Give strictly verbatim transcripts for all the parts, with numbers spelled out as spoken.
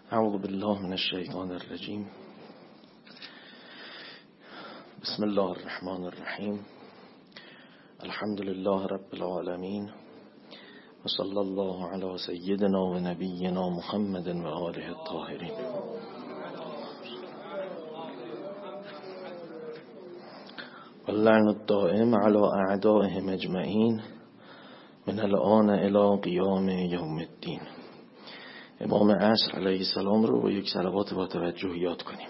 اعوذ بالله من الشیطان الرجیم. بسم الله الرحمن الرحیم. الحمد لله رب العالمین و صلی الله علی سیدنا و نبینا محمد و آله الطاهرین. واللعن الدائم علی اعدائهم اجمعین من الآن الی قیام یوم الدین. امام عصر علیه السلام رو با یک صلوات با توجه یاد کنیم.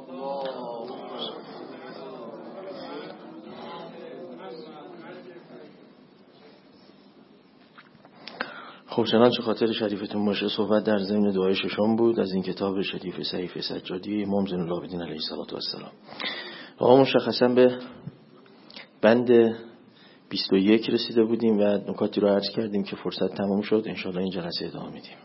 خب چنانچه خاطر شریفتون باشه، صحبت در ضمن دعای ششم بود از این کتاب شریف صحیفه سجادی امام زین العابدین علیه السلام. ما مشخصا به بند بیست و یک رسیده بودیم و نکاتی رو عرض کردیم که فرصت تمام شد. انشاءالله این جلسه ادامه میدیم.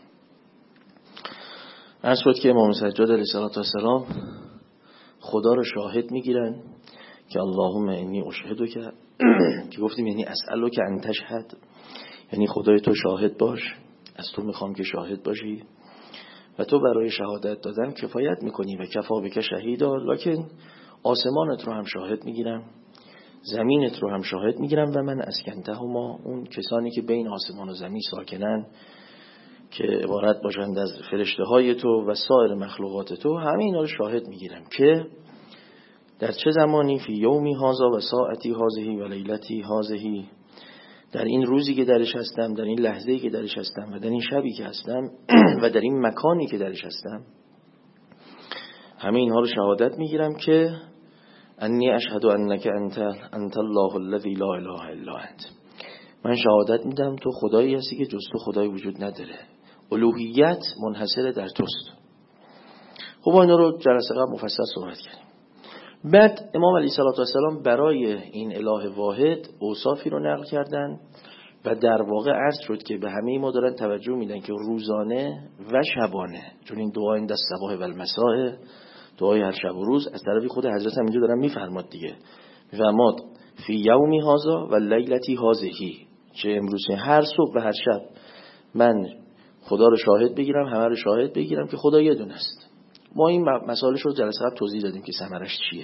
عرض شد که امام سجاد علیه السلام خدا رو شاهد میگیرن که اللهم انی اشهدک که که گفتیم یعنی اسألک ان تشهد، یعنی خدای تو شاهد باش، از تو میخوام که شاهد باشی و تو برای شهادت دادن کفایت میکنی و کفا بک شهیدا، لکن آسمانت رو هم شاهد میگیرم، زمینت رو هم شاهد میگیرم و من اسکنتهما، اون کسانی که بین آسمان و زمین ساکنن که عبارت باشند از فرشته های تو و سایر مخلوقات تو، همه اینا رو شاهد میگیرم که در چه زمانی فی یومی هازا و ساعتی هازهی و لیلتی هازهی، در این روزی که درش هستم، در این لحظه‌ای که درش هستم و در این شبی که هستم و در این مکانی که درش هستم، همه اینها رو شهادت میگیرم که انی اشهد انک انت انت الله الذی لا اله الا انت. من شهادت میدم تو خدایی هستی که جز تو خدایی وجود نداره، الوهیت منحصر در توست. خب اینا رو جلسه قبل مفصل صحبت کردیم. بعد امام علیه السلام برای این اله واحد اوصافی رو نقل کردن و در واقع عرض شد که به همه ما دارن توجه میدن که روزانه و شبانه، چون این دعا این دست صباح و المساء، دعای هر شب و روز، از طرفی خود حضرت هم اینجا دارن میفرماد دیگه، میفرماد فی یومی هازا و لیلتی هازهی، چه امروزه هر صبح و هر شب من خدا رو شاهد بگیرم، همه رو شاهد بگیرم که خدا یه دونه است. ما این مسائلش رو جلسه قبل توضیح دادیم که ثمرش چیه.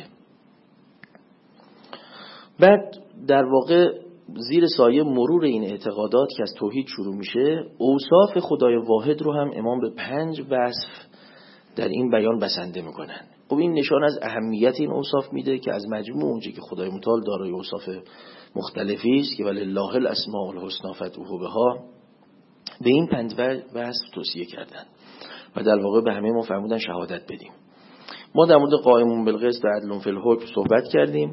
بعد در واقع زیر سایه مرور این اعتقادات که از توحید شروع میشه، اوصاف خدای واحد رو هم امام به پنج وصف در این بیان بسنده میکنن. خب این نشان از اهمیت این اوصاف میده که از مجموع اونچه که خدای متعال دارای اوصاف مختلفی است که ولله الاسماء الحسنی فادعوه بها، به این پنج وصف توصیه کردن و در واقع به همه ما فرمودن شهادت بدیم. ما در مورد قائمون بالقسط و عدل فی الحکم صحبت کردیم،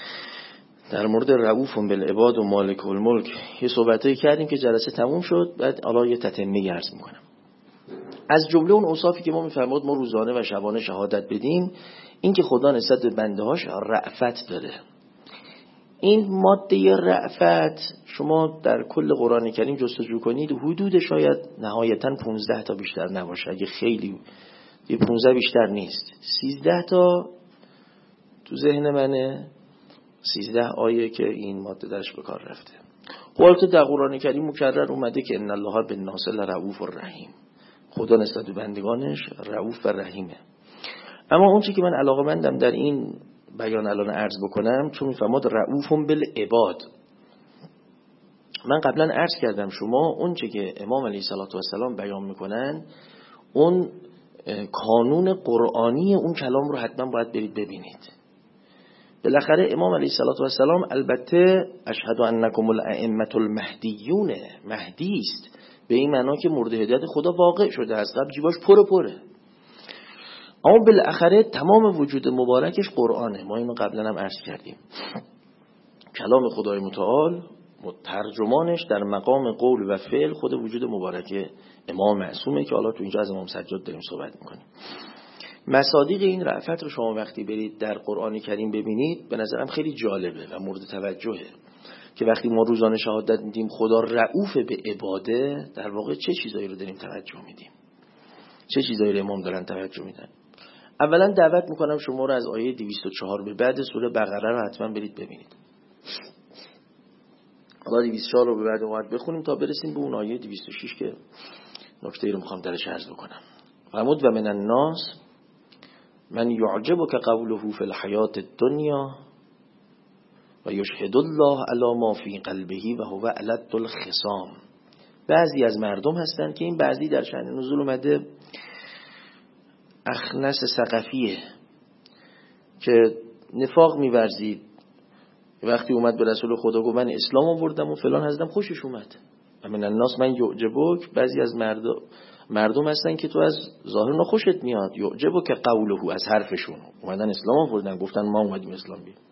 در مورد رؤوف بالعباد و مالک الملک یه صحبتایی کردیم که جلسه تموم شد. بعد حالا یه تتمه عرض میکنم. از جمله اون اوصافی که ما میفرماد ما روزانه و شبانه شهادت بدیم، این که خدا نسبت به بنده‌هاش رأفت داره. این ماده رأفت شما در کل قرآن کریم جستجو کنید، حدود شاید نهایتاً پانزده تا بیشتر نباشه، اگه خیلی یه پانزده بیشتر نیست، سیزده تا تو ذهن منه، سیزده آیه که این ماده درش به کار رفته. خب در قرآن کریم مکرر اومده که ان الله بالناس لرؤوف الرحیم، خدا نسبت به بندگانش رؤوف و رحیمه. اما اون چیزی که من علاقه‌مندم در این بیان الان عرض بکنم، چون میفرماد رؤوف بالعباد، من قبلا عرض کردم شما اون چیزی که امام علیه السلام بیان میکنن، اون کانون قرآنی اون کلام رو حتما باید برید ببینید. بالاخره امام علیه السلام البته اشهد انکم الائمه المهدیون، مهدی است به این معنا که مورد هدایت خدا واقع شده، از قبل جیباش پر پره، اما بالاخره تمام وجود مبارکش قرآنه. ما اینو قبلا هم عرض کردیم. کلام خدای متعال ترجمانش در مقام قول و فعل خود وجود مبارک امام معصومه که حالا تو اینجا از امام سجاد داریم صحبت میکنیم. مصادیق این رأفت رو شما وقتی برید در قرآن کریم ببینید، به نظرم خیلی جالبه و مورد توجهه که وقتی ما روزانه شهادت میدیم خدا رؤوف به عباده، در واقع چه چیزایی رو داریم توجه میدیم، چه چیزایی رو امام دارن توجه میدن. اولا دعوت میکنم شما رو از آیه دویست و چهار به بعد سوره بقره رو حتما برید ببینید. حالا دویست و چهار رو به بعد اومد بخونیم تا برسیم به اون آیه دویست و شش که نکته رو میخوام درش عرض بکنم. فرمود و من الناس من یعجبک قوله فی الحیات الدنیا و یشهد الله علی ما فی قلبه و هو الد الخصام. بعضی از مردم هستند که این بعضی در شأن نزول اومده، اخنس ثقفیه که نفاق می‌ورزید، وقتی اومد به رسول خدا گفت من اسلام آوردم و فلان هستم، خوشش اومد. و من الناس من یعجبک، بعضی از مردم مردم هستن که تو از ظاهر اونا خوشت میاد، یعجبک قوله، از حرفشون اومدن اسلام آوردن، گفتن ما اومدیم اسلام بیاریم.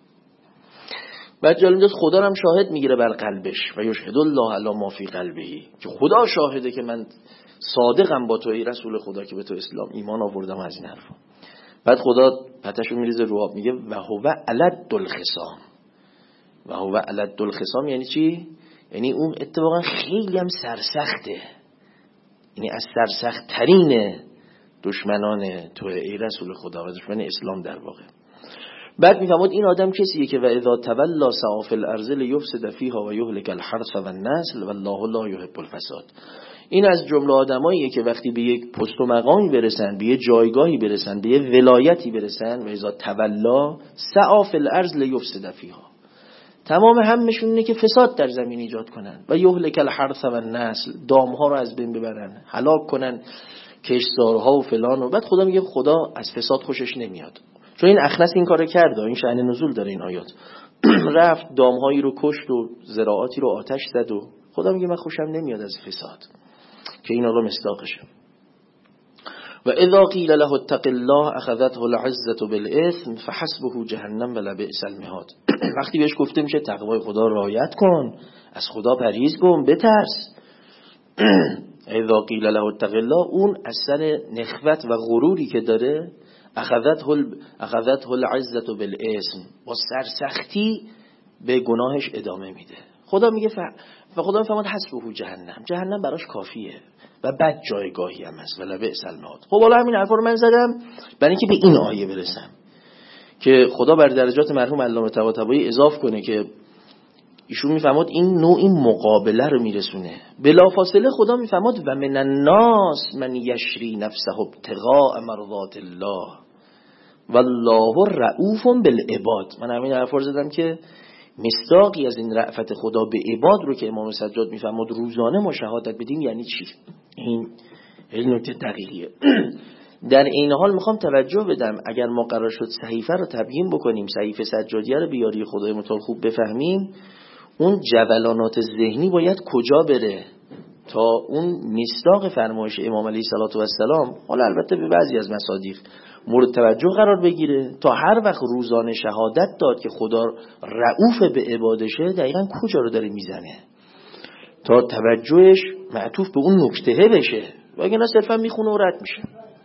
بعد جالب است خدا هم شاهد میگیره بر قلبش و یشهد الله علی ما فی قلبه، که خدا شاهده که من صادقم با تو ای رسول خدا که به تو اسلام ایمان آوردم از این حرفا. بعد خدا پتشو میریزه رو آب میگه و هو الد الخصام. و هو الد الخصام یعنی چی؟ یعنی اون اتفاقا خیلی هم سرسخته، یعنی از سرسخت ترین دشمنان تو ای رسول خدا و دشمن اسلام در واقع. بعد میفهمد این آدم کسیه که و اذا تولا سعی فی الارض لیفسد فیها و یهلک الحرث و النسل والله لا یحب الفساد. این از جمله آدماییه که وقتی به یک پست و مقامی برسن، به یک جایگاهی برسن، به یک ولایتی برسن، و اذا تولا سعی فی الارض لیفسد فیها، تمام همشون اینه که فساد در زمین ایجاد کنن و یهلک الحرث و النسل، دامها رو از بین ببرن، هلاک کنن کشتزارها و فلان. و بعد خدا میگه خدا از فساد خوشش نمیاد، چون این اخنس این کارو کرده. این شأن نزول داره این آیات. رفت دامهایی رو کشت و زراعاتی رو آتش زد و خدا میگه من خوشم نمیاد از فساد، که این رو مصداقشه. و اذا قیل له اتق الله اخذته العزة بالاثم فحسبه جهنم و لبئس المهاد. وقتی بهش گفته میشه تقوای خدا رعایت کن، از خدا پرهیز کن، بترس. اذا قیل له اتق الله، اون از سر نخوت و غروری که داره، اخذته ال... اخذته العزة بالاثم، با سرسختی به گناهش ادامه میده. خدا میگه ف... و خدا میفهمد حسبه جهنم، جهنم براش کافیه و بد جایگاهی هم هست و لبئس المهاد. خب حالا همین حرفا رو من زدم برای اینکه به این آیه برسم که خدا بر درجات مرحوم علامه طباطبایی اضافه کنه که ایشون میفهمد این نوع مقابله رو میرسونه. بلافاصله خدا میفهمد و من الناس من یشری نفسه ابتغاء مرضات الله والله رؤوف بالعباد. من همین حرفا رو زدم که مصداقی از این رأفت خدا به عباد رو که امام سجاد میفهمد روزانه ما شهادت بدیم یعنی چی. این این نکته دقیقیه. در این حال میخوام توجه بدم اگر ما قرار شد صحیفه رو تبیین بکنیم، صحیفه سجادیه رو بیاری خدای متعال خوب بفهمیم، اون جولانات ذهنی باید کجا بره تا اون مصداق فرمایش امام علیه السلام، حالا البته به بعضی از مصادیق مورد توجه قرار بگیره، تا هر وقت روزانه شهادت داد که خدا رؤوف به عبادشه، دقیقا کجا رو داره میزنه تا توجهش معطوف به اون نکته بشه، وگرنه صرفا میخونه و رد میشه.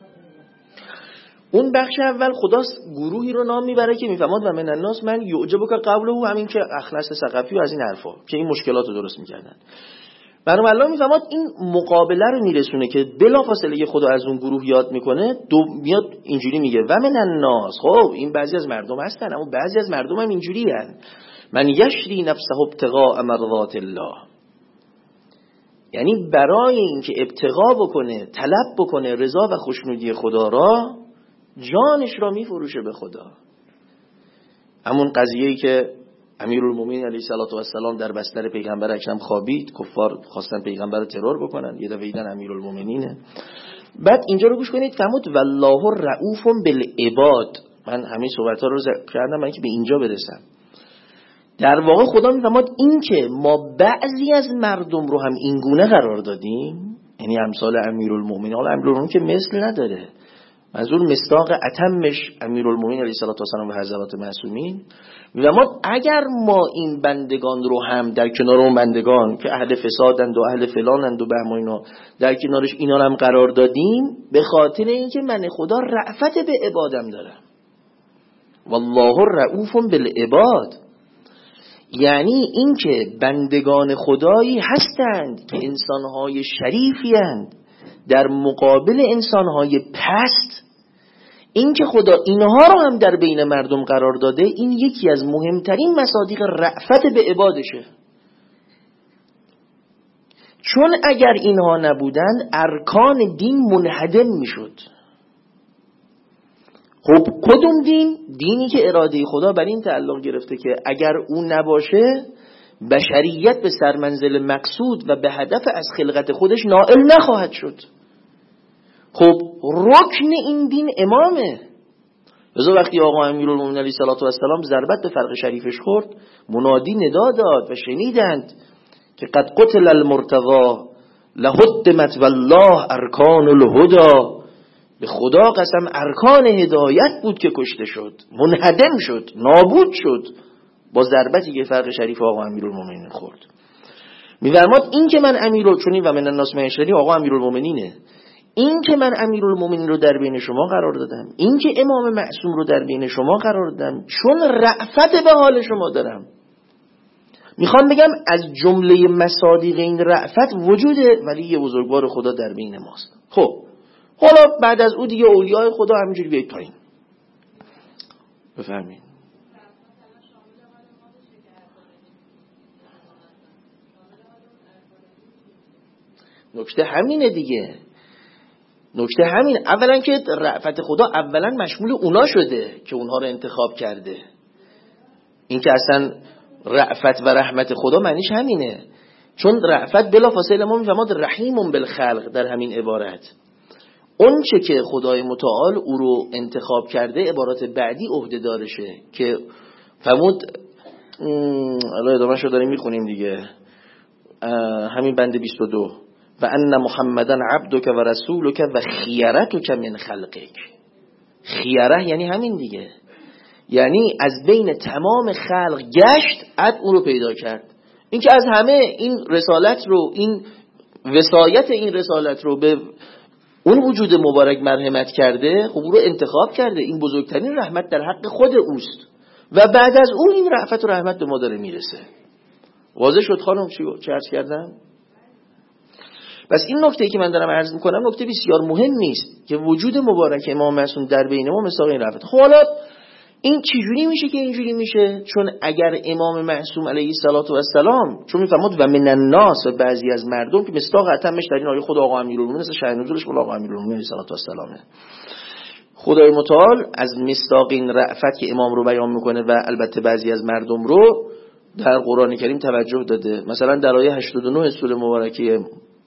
اون بخش اول خدا گروهی رو نام میبره که میفهمد و من الناس من یعجبک قوله، همین که اخنس ثقفی و از این حرفا که این مشکلات رو درست میکردن. برای الله میفهمد این مقابله رو میرسونه که بلافاصله خدا از اون گروه یاد میکنه، دو میاد اینجوری میگه و من الناس. خب این بعضی از مردم هستن، اما بعضی از مردم هم اینجوری هستن من یشری نفسه ابتغاء مرضات الله، یعنی برای اینکه ابتغاء بکنه، طلب بکنه رضا و خوشنودی خدا را، جانش را میفروشه به خدا. همون قضیه‌ای که امیرالمومنین علیه السلام در بستر پیغمبر اکرم خوابید، کفار خواستن پیغمبر رو ترور بکنن، یه دفعه دیدن امیرالمومنینه. بعد اینجا رو گوش کنید، فرمود والله رؤوف بالعباد. من همین صحبت‌ها رو کردم من که به اینجا برسم. در واقع خدا میفهمد این که ما بعضی از مردم رو هم این گونه قرار دادیم، یعنی امثال امیرالمومنین، حالا امیرالمومنین که مثل نداره، منظور مصداق اتمش امیرالمومنین علیه السلام و حضرات معصومین، میفهمد اگر ما این بندگان رو هم در کنار اون بندگان که اهل فسادند و اهل فلانند و بهم و اینا در کنارش اینا رو هم قرار دادیم، به خاطر اینکه من خدا رأفت به عبادم دارم. والله رؤوف بالعباد، یعنی این که بندگان خدایی هستند که انسانهای شریفی هستند در مقابل انسانهای پست. این که خدا اینها رو هم در بین مردم قرار داده، این یکی از مهمترین مصادیق رأفت به عبادشه. چون اگر اینها نبودند ارکان دین منهدم میشد. خب کدوم دین؟ دینی که اراده خدا بر این تعلق گرفته که اگر اون نباشه بشریت به سرمنزل مقصود و به هدف از خلقت خودش نائل نخواهد شد. خب رکن این دین امامه. لذا وقتی آقا امیرالمومنین علیه السلام ضربت به فرق شریفش خورد، منادی ندا داد و شنیدند که قد قتل المرتضی لهدمت والله ارکان الهدى. به خدا قسم ارکان هدایت بود که کشته شد، منهدم شد، نابود شد با ضربتی که فرق شریف آقا امیرالمومنین خورد. می‌فرماد این که من امیرال چونی و من الناس من یشتری آقا امیرالمومنینه، این که من امیرالمومنین رو در بین شما قرار دادم، این که امام معصوم رو در بین شما قرار دادم چون رأفت به حال شما دارم. میخوام بگم از جمله مصادیق این رأفت وجود ولی بزرگوار خدا در بین ماست. خب حالا بعد از او دیگه اولیای خدا همینجوری بیاید پایین. بفرمایید. نکته همینه دیگه. نکته همین، اولا که رأفت خدا اولا مشمول اونا شده که اونها رو انتخاب کرده. این که اصلا رأفت و رحمت خدا معنیش همینه، چون رأفت بلافاصله ما میفهمد رحیم بالخلق در همین عبارت. اون چه که خدای متعال او رو انتخاب کرده عبارات بعدی عهده‌دارشه که فرمود الان ادامه شو داریم میخونیم دیگه، همین بند بیست و دو و ان محمدن عبدک و رسولک و خیرتک من خلقک. خیره یعنی همین دیگه، یعنی از بین تمام خلق گشت عد اون رو پیدا کرد. این که از همه این رسالت رو، این وصایت این رسالت رو به اون وجود مبارک مرحمت کرده، خب او رو انتخاب کرده. این بزرگترین رحمت در حق خود اوست و بعد از اون این رحمت و رحمت به ما داره میرسه. واضح شد خانم چی عرض کردم؟ پس این نکته ای که من دارم عرض میکنم نکته بسیار مهمی است که وجود مبارک امام معصوم در بین ما مثال این رحمت. خب حالا این چجوری میشه که اینجوری میشه؟ چون اگر امام معصوم علیه السلام، چون میفرماد و من الناس، و بعضی از مردم، که مصداق اتمش در این آیه خود آقا امیرالمومنین مثل شأن نزولش خود آقا امیرالمومنین علیه السلام، خدای متعال از مصداق این رأفت که امام رو بیان میکنه و البته بعضی از مردم رو در قرآن کریم توجه داده. مثلا در آیه هشتاد و نه سوره مبارکه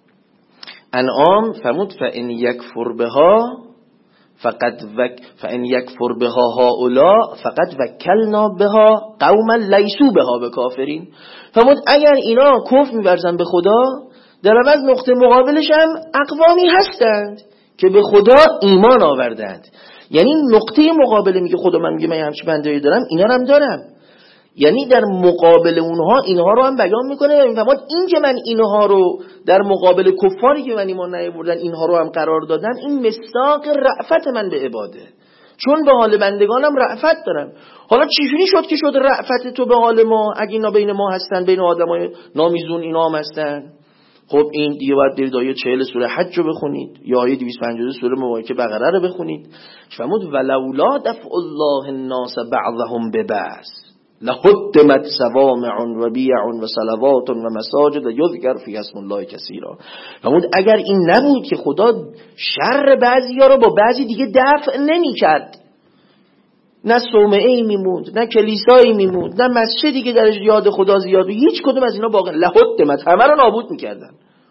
انعام فرمود فإن یکفر بها فقد وک فإن یکفر بها هؤلاء فقد وکلنا بها قوما لیسوا بها بکافرین. فرمود اگر اینا کفر می‌ورزن به خدا، در عوض نقطه مقابلش هم اقوامی هستند که به خدا ایمان آوردند. یعنی نقطه مقابل میگه خدا من میگه من همچین بنده‌ای دارم، اینا رو هم دارم. یعنی در مقابل اونها اینها رو هم بیان میکنه و میفهمد این که من اینها رو در مقابل کفاری که من ایمان نیاوردن اینها رو هم قرار دادن، این مصداق رأفت من به عباده، چون به حال بندگانم رأفت دارم. حالا چجوری شد که شد رأفت تو به حال ما اگه اینا بین ما هستن، بین آدمای نامیزون اینا هم هستن؟ خب این دیگه باید برید آیه چهل سوره حج رو بخونید یا آیه دویست و پنجاه سوره مبارکه بقره رو بخونید. فرمود ولولا دفع الله الناس بعضهم ببعض لهدمت صوامع و بیع و صلوات و مساجد یذکر فی اسم الله کثیرا. فرمود اگر این نبود که خدا شر بعضیا رو با بعضی دیگه دفع نمی کرد، نه صومعه‌ای میموند، نه کلیسایی میموند، نه مسجدی که درش یاد خدا زیاد بود، هیچ کدوم از اینا باقی لهدمت، همه رو نابود میکردن.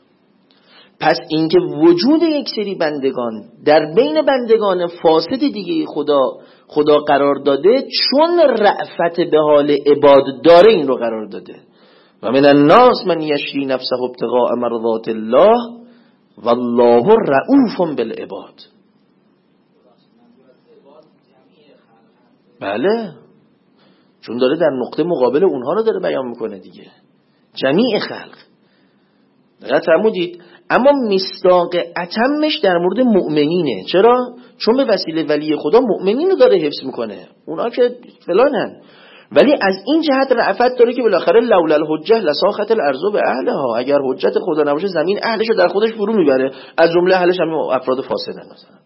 پس اینکه وجود یک سری بندگان در بین بندگان فاسد دیگه خدا خدا قرار داده، چون رأفت به حال عباد داره این رو قرار داده. و من الناس من یشری نفسه ابتغاء مرضات الله والله رؤوف بالعباد. بله، چون داره در نقطه مقابل اونها رو داره بیان میکنه دیگه، جمیع خلق. دقیقا فرمودید. اما مصداق اتمش در مورد مؤمنینه. چرا؟ چون به وسیله ولی خدا مؤمنین رو داره حفظ میکنه، اونا که فلانن. ولی از این جهت رأفت داره که بالاخره لولا الحجه لساخت الارض باهلها، اگر حجت خدا نباشه زمین اهلش رو در خودش فرو میبره، از جمله اهلش هم افراد فاسدن مثلا.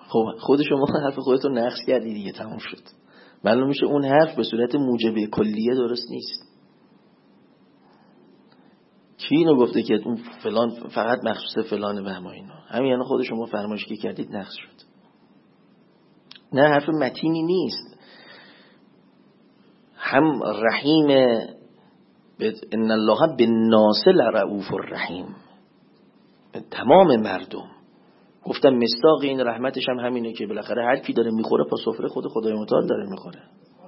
خب خود شما حرف خودتون نقص کردی دیگه، تموم شد. معلوم میشه اون حرف به صورت موجبه کلیه درست نیست. کی اینو گفته که اون فلان فقط مخصوص فلان و ما اینا؟ همین یعنی خود شما فرمایش که کردید نقص شد. نه حرف متینی نیست. هم رحیم، ان الله بالناس لرؤوف الرحیم، تمام مردم. گفتم مصداق این رحمتش هم همینه که بالاخره هر کی داره میخوره پا سفره خود خدای متعال داره میخوره.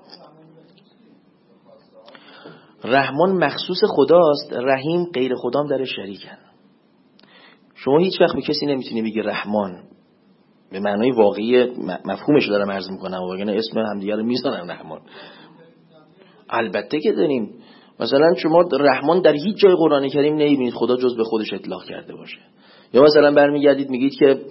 رحمان مخصوص خداست، رحیم غیر خدام در شریکن. شما هیچ وقت به کسی نمیتونی بگی رحمان به معنای واقعی مفهومش دارم عرض میکنم، وگرنه اسم همدیگه رو میذارن رحمان. البته که داریم. مثلا شما رحمان در هیچ جای قرآن کریم نمیبینید خدا جز به خودش اطلاق کرده باشه. یا مثلا برمیگردید میگید که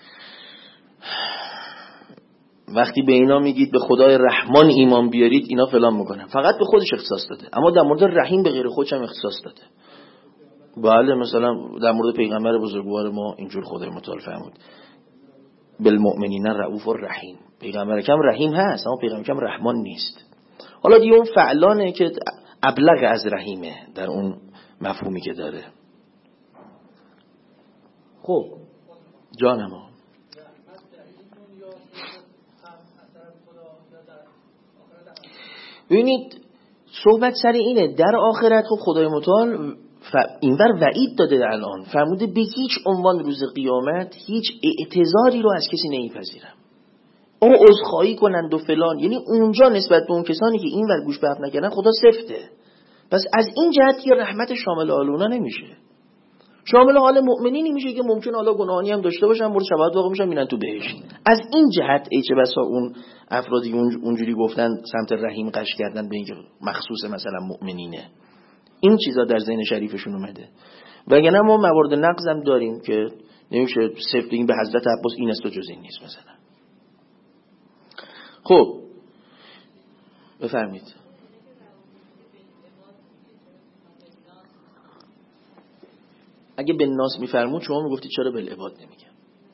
وقتی به اینا میگید به خدای رحمان ایمان بیارید اینا فلان میکنن، فقط به خودش اختصاص داده. اما در مورد رحیم به غیر خودش هم اختصاص داده. بله مثلا در مورد پیغمبر بزرگوار ما اینجور خدای متعال فرمود بالمؤمنین رؤوف الرحیم. پیغمبر کم رحیم هست اما پیغمبر کم رحمان نیست. حالا دیگه اون فعلانه که ابلغ از رحیمه در اون مفهومی که داره. خب جانم ها ببینید صحبت سر اینه در آخرت خب خدای متعال ف... اینور وعید داده الان فرموده به هیچ عنوان روز قیامت هیچ اعتذاری رو از کسی نمیپذیرم، او عذرخواهی کنند و فلان. یعنی اونجا نسبت به اون کسانی که اینور گوش به حرف نکردن خدا سفته. پس از این جهت یه رحمت شامل حال اونا نمیشه، شامل حال مؤمنینی میشه که ممکن حالا گناهانی هم داشته باشن مورد شباهت واقع میشن میرن تو بهشت. از این جهت ای چه بسا اون افرادی اونجوری گفتن سمت رحیم قش کردن به اینکه مخصوص مثلا مؤمنینه، این چیزا در ذهن شریفشون اومده. وگرنه ما موارد نقض هم داریم که نمیشه صفر بگیم به حضرت عباس این است و جز این نیست مثلا. خب بفرمید. اگه به ناس میفرمود شما میگفتید چرا بالعباد نمیگم؟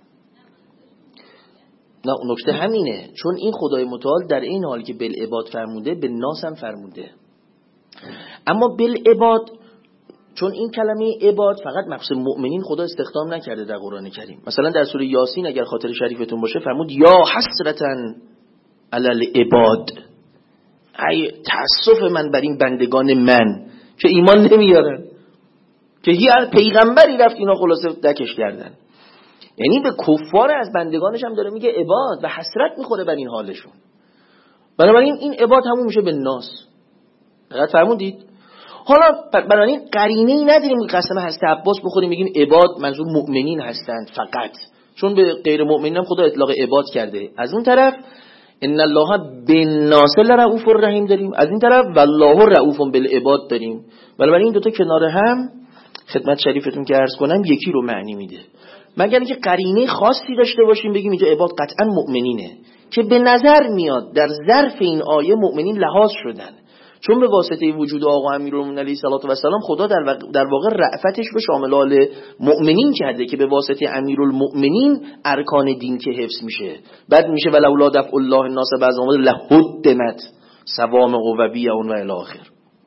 نه نکته همینه، چون این خدای متعال در این حال که بالعباد فرموده به ناس هم فرموده. اما بالعباد چون این کلمه عباد فقط مخصوص مؤمنین خدا استخدام نکرده در قرآن کریم. مثلا در سوره یاسین اگر خاطر شریفتون باشه فرمود یا حسرتن علی العباد، ای تأسف من بر این بندگان من که ایمان نمیارن، که هر پیغمبری رفت اینا خلاصه دکش کردن. یعنی به کفار از بندگانش هم داره میگه عباد و حسرت میخوره بر این حالشون. بنابراین این عباد همون میشه به ناس. دقیق فرمودید؟ حالا بنابراین قرینه‌ای نداریم که قسم حضرت عباس بخوریم بگیم عباد منظور مؤمنین هستند فقط، چون به غیر مؤمنین هم خدا اطلاق عباد کرده. از اون طرف ان الله بالناس لرؤوف الرحیم داریم، از این طرف والله رؤوف بالعباد داریم. بنابراین این دو تا کنار هم خدمت شریفتون که عرض کنم یکی رو معنی میده، مگر اینکه قرینه خاصی داشته باشیم بگیم اینجا عباد قطعا مؤمنینه، که به نظر میاد در ظرف این آیه مؤمنین لحاظ شدن، چون به واسطه وجود آقا امیرالمومنین علیه السلام خدا در واقع, در واقع رأفتش به شامل حال مؤمنین کرده که به واسطه امیرالمومنین ارکان دین که حفظ میشه. بعد میشه ولولا دفع الله الناس بعضهم لهدمت صوامع و بیع و الی آخر.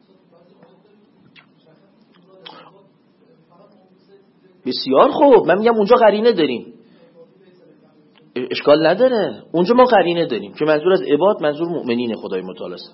بسیار خوب، من میگم اونجا قرینه داریم، اشکال نداره، اونجا ما قرینه داریم که منظور از عباد منظور مؤمنین خدای متعال است.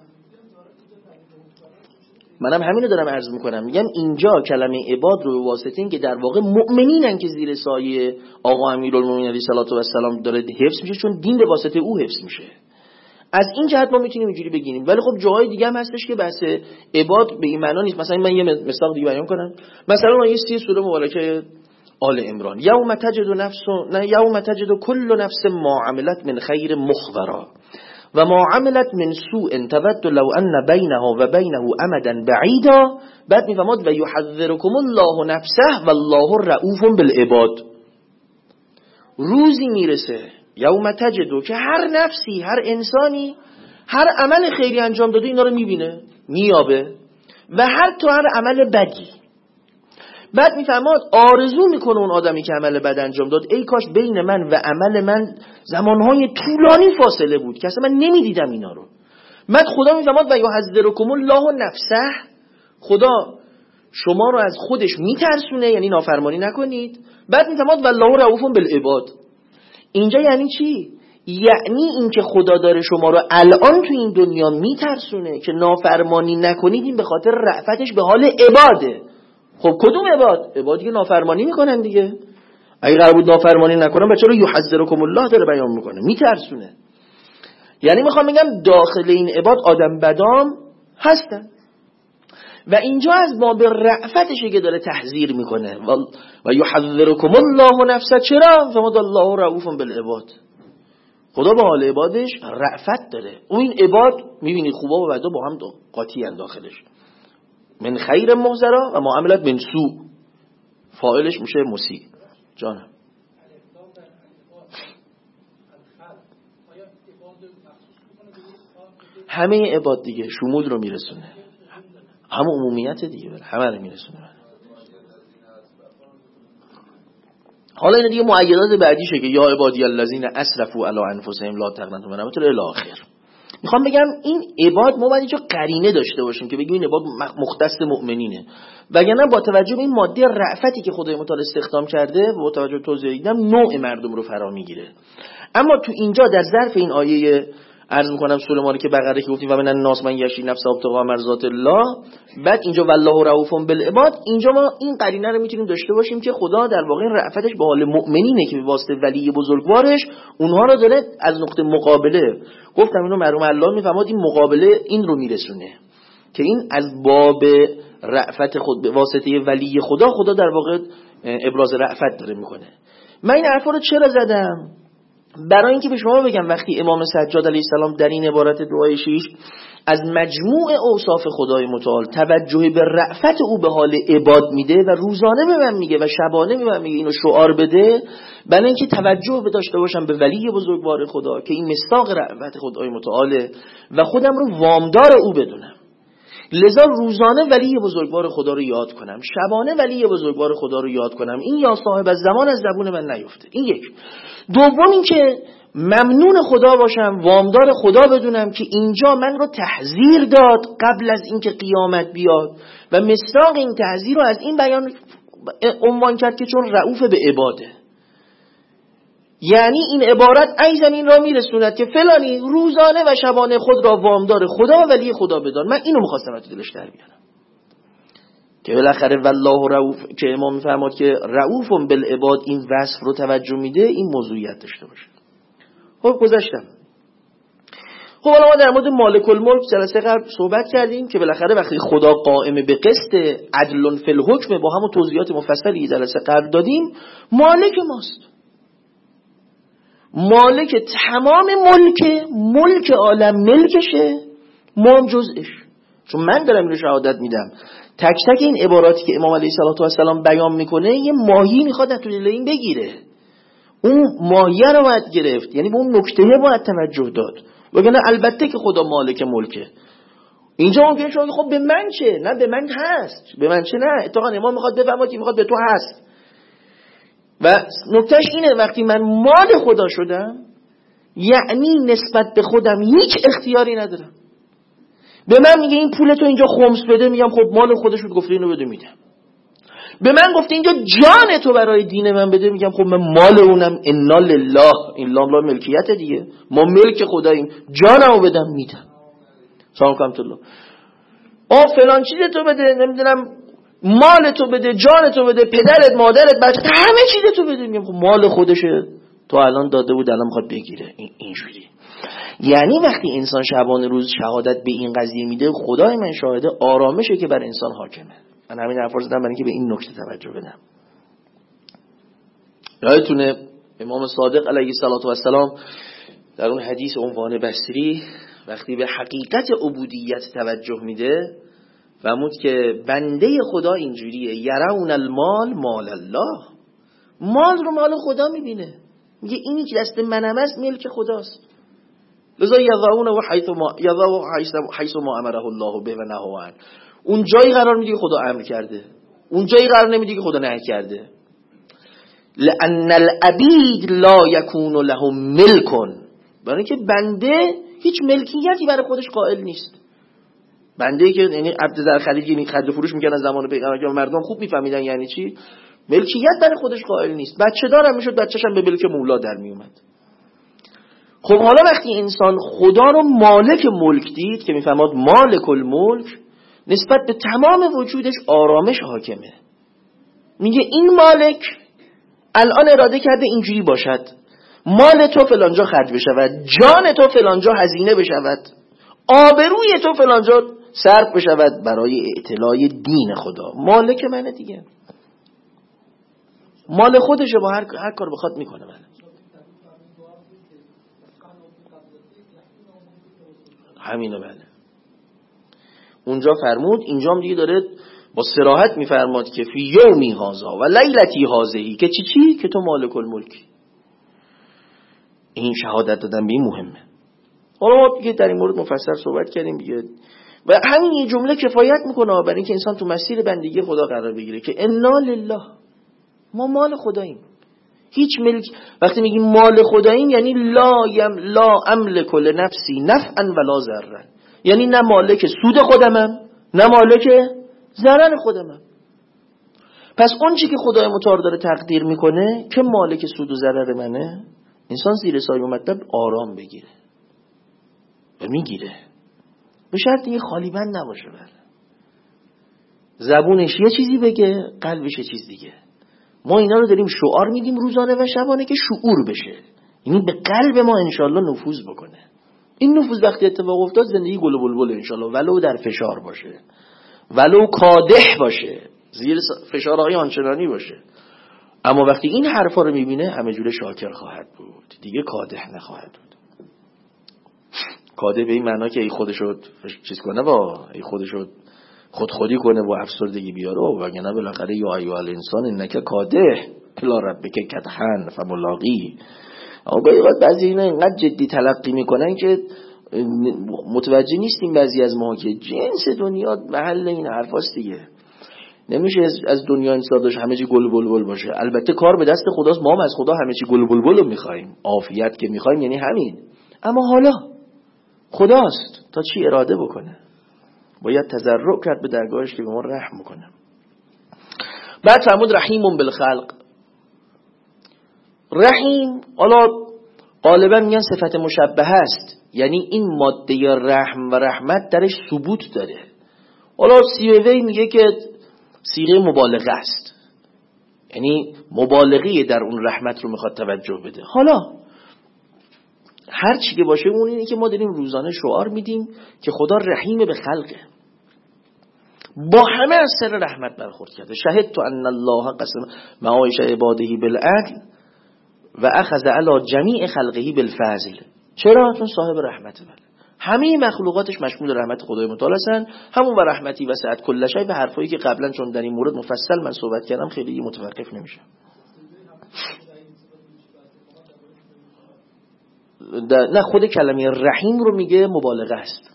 منم همینو دارم عرض میکنم، میگم اینجا کلمه عباد رو به واسطه این که در واقع مؤمنینن که زیر سایه آقا امیرالمومنین علیه السلام داره حفظ میشه، چون دین به واسطه او حفظ میشه. از این جهت ما میتونیم اینجوری بگیم. ولی خب جاهای دیگه هم هستش که بحث عباد به این معنا نیست. مثلا من یه مثال دیگه بیان کنم، مثلا آیه سی سوره مبارکه آل عمران، یوم تجد نفس نه یوم تجد کل نفس ما عملت من خیر مخبرا و ما عملت من سوء تود لو ان بینه و بینه امدا بعیدا. بعد میفرماد و یحذرکم الله نفسه والله رؤوف بالعباد. روزی میرسه یوم تجدو که هر نفسی هر انسانی هر عمل خیری انجام داده اینا رو میبینه میابه، و هر تو هر عمل بدی بعد میفهماد آرزو میکنه اون آدمی که عمل بد انجام داد ای کاش بین من و عمل من زمانهای طولانی فاصله بود که اصلا من نمیدیدم اینا رو. بعد خدا میفهماد و یحذرکم الله نفسه، خدا شما رو از خودش میترسونه، یعنی نافرمانی نکنید. بعد میفهماد والله رؤوف بالعباد. اینجا یعنی چی؟ یعنی اینکه خدا داره شما رو الان تو این دنیا میترسونه که نافرمانی نکنید، این به خاطر رأفتش به حال عباده. خب کدوم عباد؟ عبادی که نافرمانی میکنن دیگه. اگه قرار بود نافرمانی نکنن بچه رو یحذرکم الله داره بیان میکنه، میترسونه. یعنی میخوام بگم داخل این عباد آدم بدام هستن و اینجا از باب رأفتشه که داره تحذیر میکنه. و یحذرکم الله نفسه. چرا؟ فمد الله رؤوف بالعباد. خدا با حال عبادش رأفت داره. اون این عباد میبینی خوبا و بدا با هم قاطی ان داخلش. من خیر محضرا و معاملت من سوء، فاعلش میشه مسیء. جانم همه عباد دیگه شمول رو میرسونه، همه عمومیت دیگه بره، همه رو میرسونه. حالا این دیگه مؤیدات بعدیشه که یا عبادی الذین اسرفوا علی انفسهم لا تقنطوا من رحمت الله الی آخر. میخوام بگم این عباد ما باید اینجا قرینه داشته باشیم که بگیم این عباد مختص مؤمنینه، وگرنه با توجه به این ماده رأفتی که خدای متعال استخدام کرده و با توجه به توضیح دیدم نوع مردم رو فرا میگیره. اما تو اینجا در ظرف این آیه عرض میکنم سوره مالک بقره که گفتیم و من الناس من یشری نفسه ابتغاء مرضات الله، بعد اینجا والله رؤوف بالعباد، اینجا ما این قرینه رو میتونیم داشته باشیم که خدا در واقع رأفتش به حال مؤمنینه که به واسطه ولی بزرگوارش اونها رو داره از نقطه مقابله، گفتم اینو مرحوم الله میفهماد این مقابله این رو میرسونه که این از باب رأفت خود به واسطه ولی خدا خدا در واقع ابراز رأفت داره میکنه. من این حرفا رو چرا زدم؟ برای اینکه به شما بگم وقتی امام سجاد علیه السلام در این عبارت دعای شیش از مجموع اوصاف خدای متعال توجه به رأفت او به حال عباد میده و روزانه به من میگه و شبانه به من میگه اینو شعار بده، برای اینکه توجه به داشته باشم به ولی بزرگوار خدا که این مصداق رأفت خدای متعاله و خودم رو وامدار او بدونم. لذا روزانه ولی بزرگوار خدا رو یاد کنم، شبانه ولی بزرگوار خدا رو یاد کنم، این یا صاحب الزمان از زبون من نیفته. این یک. دوم این که ممنون خدا باشم، وامدار خدا بدونم که اینجا من رو تحذیر داد قبل از اینکه قیامت بیاد و مصداق این تحذیر رو از این بیان عنوان کرد که چون رؤوف به عباده، یعنی این عبارت ایضا این را میرسوند که فلانی روزانه و شبانه خود را وامدار خدا و ولی خدا بدان. من اینو میخواستم از دلش در بیارم که بالاخره والله رؤوف که امام میفرماد که رؤوف بالعباد این وصف رو توجه میده، این موضوعیت داشته باشه. خب گذاشتم. خب حالا ما در مورد مالک الملک جلسه قبل صحبت کردیم که بالاخره وقتی خدا قائم به قسط عدل فی الحکم با همون توضیحات مفصلی جلسه قبل دادیم، مالک ماست، مالک تمام ملک ملک عالم ملکشه، ما هم جزءش. چون من دارم اینو شهادت میدم تک تک این عباراتی که امام علیه السلام بیان میکنه یه ماهی میخواد تو دل این بگیره، اون ماهیه رو باید گرفت، یعنی به اون نکته باید توجه داد. وگرنه البته که خدا مالک ملکه. اینجا ممکنه شما خب به من چه؟ نه به من هست، به من چه؟ نه، اتفاقا امام میخواد بفهمه که میخواد به تو هست. و نکتهش اینه وقتی من مال خدا شدم یعنی نسبت به خودم هیچ اختیاری ندارم. به من میگه این پول تو اینجا خمس بده، میگم خب مال خودش بود گفته اینو بده میدم. به من گفته اینجا جان تو برای دین من بده، میگم خب من مال اونم، انا لله، این لام لام ملکیت دیگه، ما ملک خداییم، جانمو بدم میدم. سلام علیکم الله. آ فلان چیز تو بده، نمیدونم مال تو بده، جان تو بده، پدرت، مادرت، بچه، همه چیز تو بده، میگم خب مال خودشه، تو الان داده بود الان میخواد بگیره. این اینجوری. یعنی وقتی انسان شبانه روز شهادت به این قضیه میده، خدای من شاهده، آرامشه که بر انسان حاکمه. من همین حرفا رو زدم برای اینکه به این نکته توجه بدم. یادتونه امام صادق علیه السلام در اون حدیث عنوان بصری وقتی به حقیقت عبودیت توجه میده فرمود که بنده خدا اینجوریه، یرون المال مال الله، مال رو مال خدا میبینه، میگه اینی که دست منم است ملک خداست. لذا یضعونه حیث ما یضع حیث ما امره الله به و نهوا عن، اون جایی قرار میده خدا امر کرده. اونجایی قرار نمیدی که خدا نهی کرده. لأن العبید لا یکون لهم ملکن، برای اینکه بنده هیچ ملکیتی برای خودش قائل نیست. بنده که یعنی عبد زر خرید، یعنی خرید و فروش میکردن زمان پیغمبر، مردم خوب میفهمیدن یعنی چی. ملکیت برای خودش قائل نیست. بچه دارم میشد، بچه‌ش هم به ملک مولا در میومد. خب حالا وقتی انسان خدا رو مالک ملک دید که میفهمد مالک الملک، نسبت به تمام وجودش آرامش حاکمه. میگه این مالک الان اراده کرده اینجوری باشد، مال تو فلانجا خرج بشود، جان تو فلانجا هزینه بشود، آبروی تو فلانجا صرف بشود برای اطلاع دین خدا. مالک منه دیگه، مال خودشه، با هر هر کار بخواد میکنه. من همینو بله. اونجا فرمود، اینجا هم دیگه داره با صراحت میفرماد که فی یومی هازا و لیلتی هازهی، که چی چی که تو مالک الملکی. این شهادت دادن به این مهمه. حالا ما دیگه در این مورد مفصل صحبت کردیم دیگه، و همین یه جمله کفایت میکنه برای اینکه انسان تو مسیر بندگی خدا قرار بگیره که انا لله، ما مال خداییم. هیچ ملک، وقتی میگیم مال خداییم یعنی لا یم لا املک لنفسی نفعا ولا ضررا، یعنی نه مالک سود خودمم نه مالک ضرر خودمم. پس اون چی که خدای متعال داره تقدیر میکنه که مالک سود و ضرر منه، انسان زیر سایه مطلب آرام بگیره و میگیره، به شرط یه خالی بند نباشه. بله، زبونش یه چیزی بگه، قلبش یه چیز دیگه. ما اینا رو داریم شعار میدیم روزانه و شبانه که شعور بشه، یعنی به قلب ما انشالله نفوذ بکنه. این نفوذ وقتی اتفاق افتاد زندگی گل و بلبل انشالله، ولو در فشار باشه، ولو کادح باشه، زیر فشارهای آنچنانی باشه. اما وقتی این حرفا رو میبینه همه جوره شاکر خواهد بود، دیگه کادح نخواهد بود. کادح به این معنا که ای خودشو چیز کنه، با ای خودشو خودخودی کنه و افسردگی بیاره، و وگرنه بالاخره یا ایها الانسان انک کادح الی ربک کدحا فملاقی. اما بعضی اینا اینقدر جدی تلقی میکنن که متوجه نیستیم بعضی از ما که جنس دنیا محل این حرفاست دیگه. نمیشه از دنیا انتظار داشت همه چی گل و بلبل باشه. البته کار به دست خداست، ما هم از خدا همه چی گل و بلبل رو میخوایم، عافیت که میخوایم یعنی همین. اما حالا خداست تا چی اراده بکنه، باید تضرع کرد به درگاهش که به ما رحم کنه. بعد فرمود رحیم بالخلق. رحیم حالا غالبا میگن صفت مشبهه است، یعنی این ماده رحم و رحمت درش ثبوت داره. حالا سیوی میگه که صیغه مبالغه است، یعنی مبالغه در اون رحمت رو میخواد توجه بده. حالا هر چی که باشه اون اینه که ما داریم روزانه شعار میدیم که خدا رحیم به خلقه، با همه از سر رحمت برخورد کرده. شهدت ان الله قسم معایش عباده بالعدل و اخذ علی جمیع خلقه بالفضل. چرا؟ چون صاحب رحمته. بله، همه مخلوقاتش مشمول رحمت خدای متعال هستن. همون و رحمتی وسعت کل شیء، به حرفایی که قبلا چون در این مورد مفصل من صحبت کردم خیلی متوقف نمیشم. نه، خود کلمه رحیم رو میگه مبالغه است،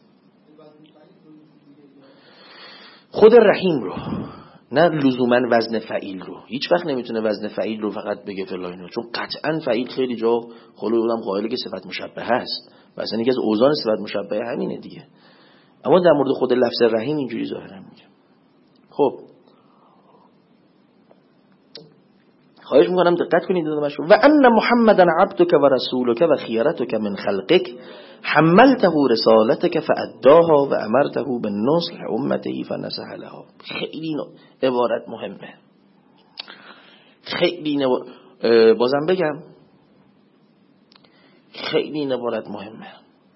خود رحیم رو، نه لزوما وزن فعیل رو. هیچ وقت نمیتونه وزن فعیل رو فقط بگه فلان، چون قطعا فعیل خیلی جا خلو بودم قائل که صفت مشبهه است و اصلا یکی از اوزان صفت مشبهه همینه دیگه. اما در مورد خود لفظ رحیم اینجوری ظاهرا میگه. خب خواهش میکنم دقت کنید دادمش. و ان محمدن عبدک و رسولک و خیرتک من خلقک حملته رسالتک فاداها و امرته بالنصح امته فنصح لها. خیلی عبارت مهمه، خیلی نب... بازم بگم خیلی این عبارت مهمه.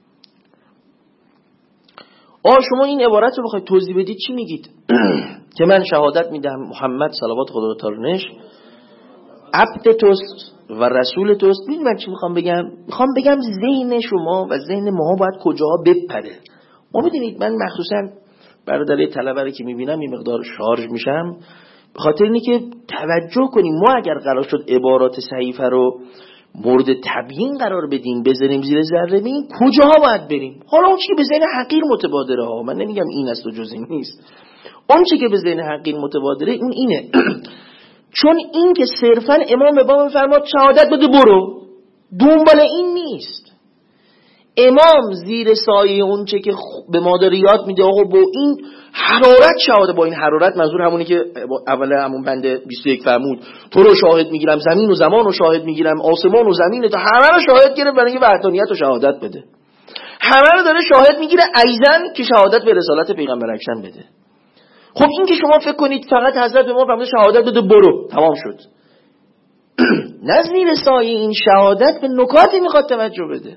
آه شما این عبارت رو بخواید توضیح بدید چی میگید؟ که من شهادت میدم محمد صلوات خدا و تعالیش عبد توست و رسول توست. ببین من چی میخوام بگم؟ میخوام بگم ذهن شما و ذهن ما باید کجاها بپره. ما بدونید من مخصوصا برادرای طلبه که میبینم این مقدار شارژ میشم، به خاطر اینه که توجه کنیم ما اگر قرار شد عبارات صحیفه رو مورد تبیین قرار بدیم، بذاریم زیر ذره ببینیم کجاها باید بریم. حالا اون چیزی به ذهن حقیر متبادره ها، من نمیگم این است و جز این نیست. اون چی که به ذهن حقیر متبادره اون اینه چون این که صرفا امام به ما بفرماد شهادت بده برو، دنبال این نیست. امام زیر سایه اون چه که به ما داره یاد میده آقا با این حرارت شهادت، با این حرارت منظور همونی که اول همون بند بیست و یک فرمود تو رو شاهد میگیرم، زمین و زمان رو شاهد میگیرم، آسمان و زمین، تا همه رو شاهد گرفت برای اینکه وحدانیت رو شهادت بده. همه رو داره شاهد میگیره ایزن که شهادت به رسالت پیغمبر اکرم بده. خب این که شما فکر کنید فقط حضرت به ما فرمود شهادت بده برو تمام شد. نه، زیر سایه این شهادت به نکاتی میخواد توجه بده.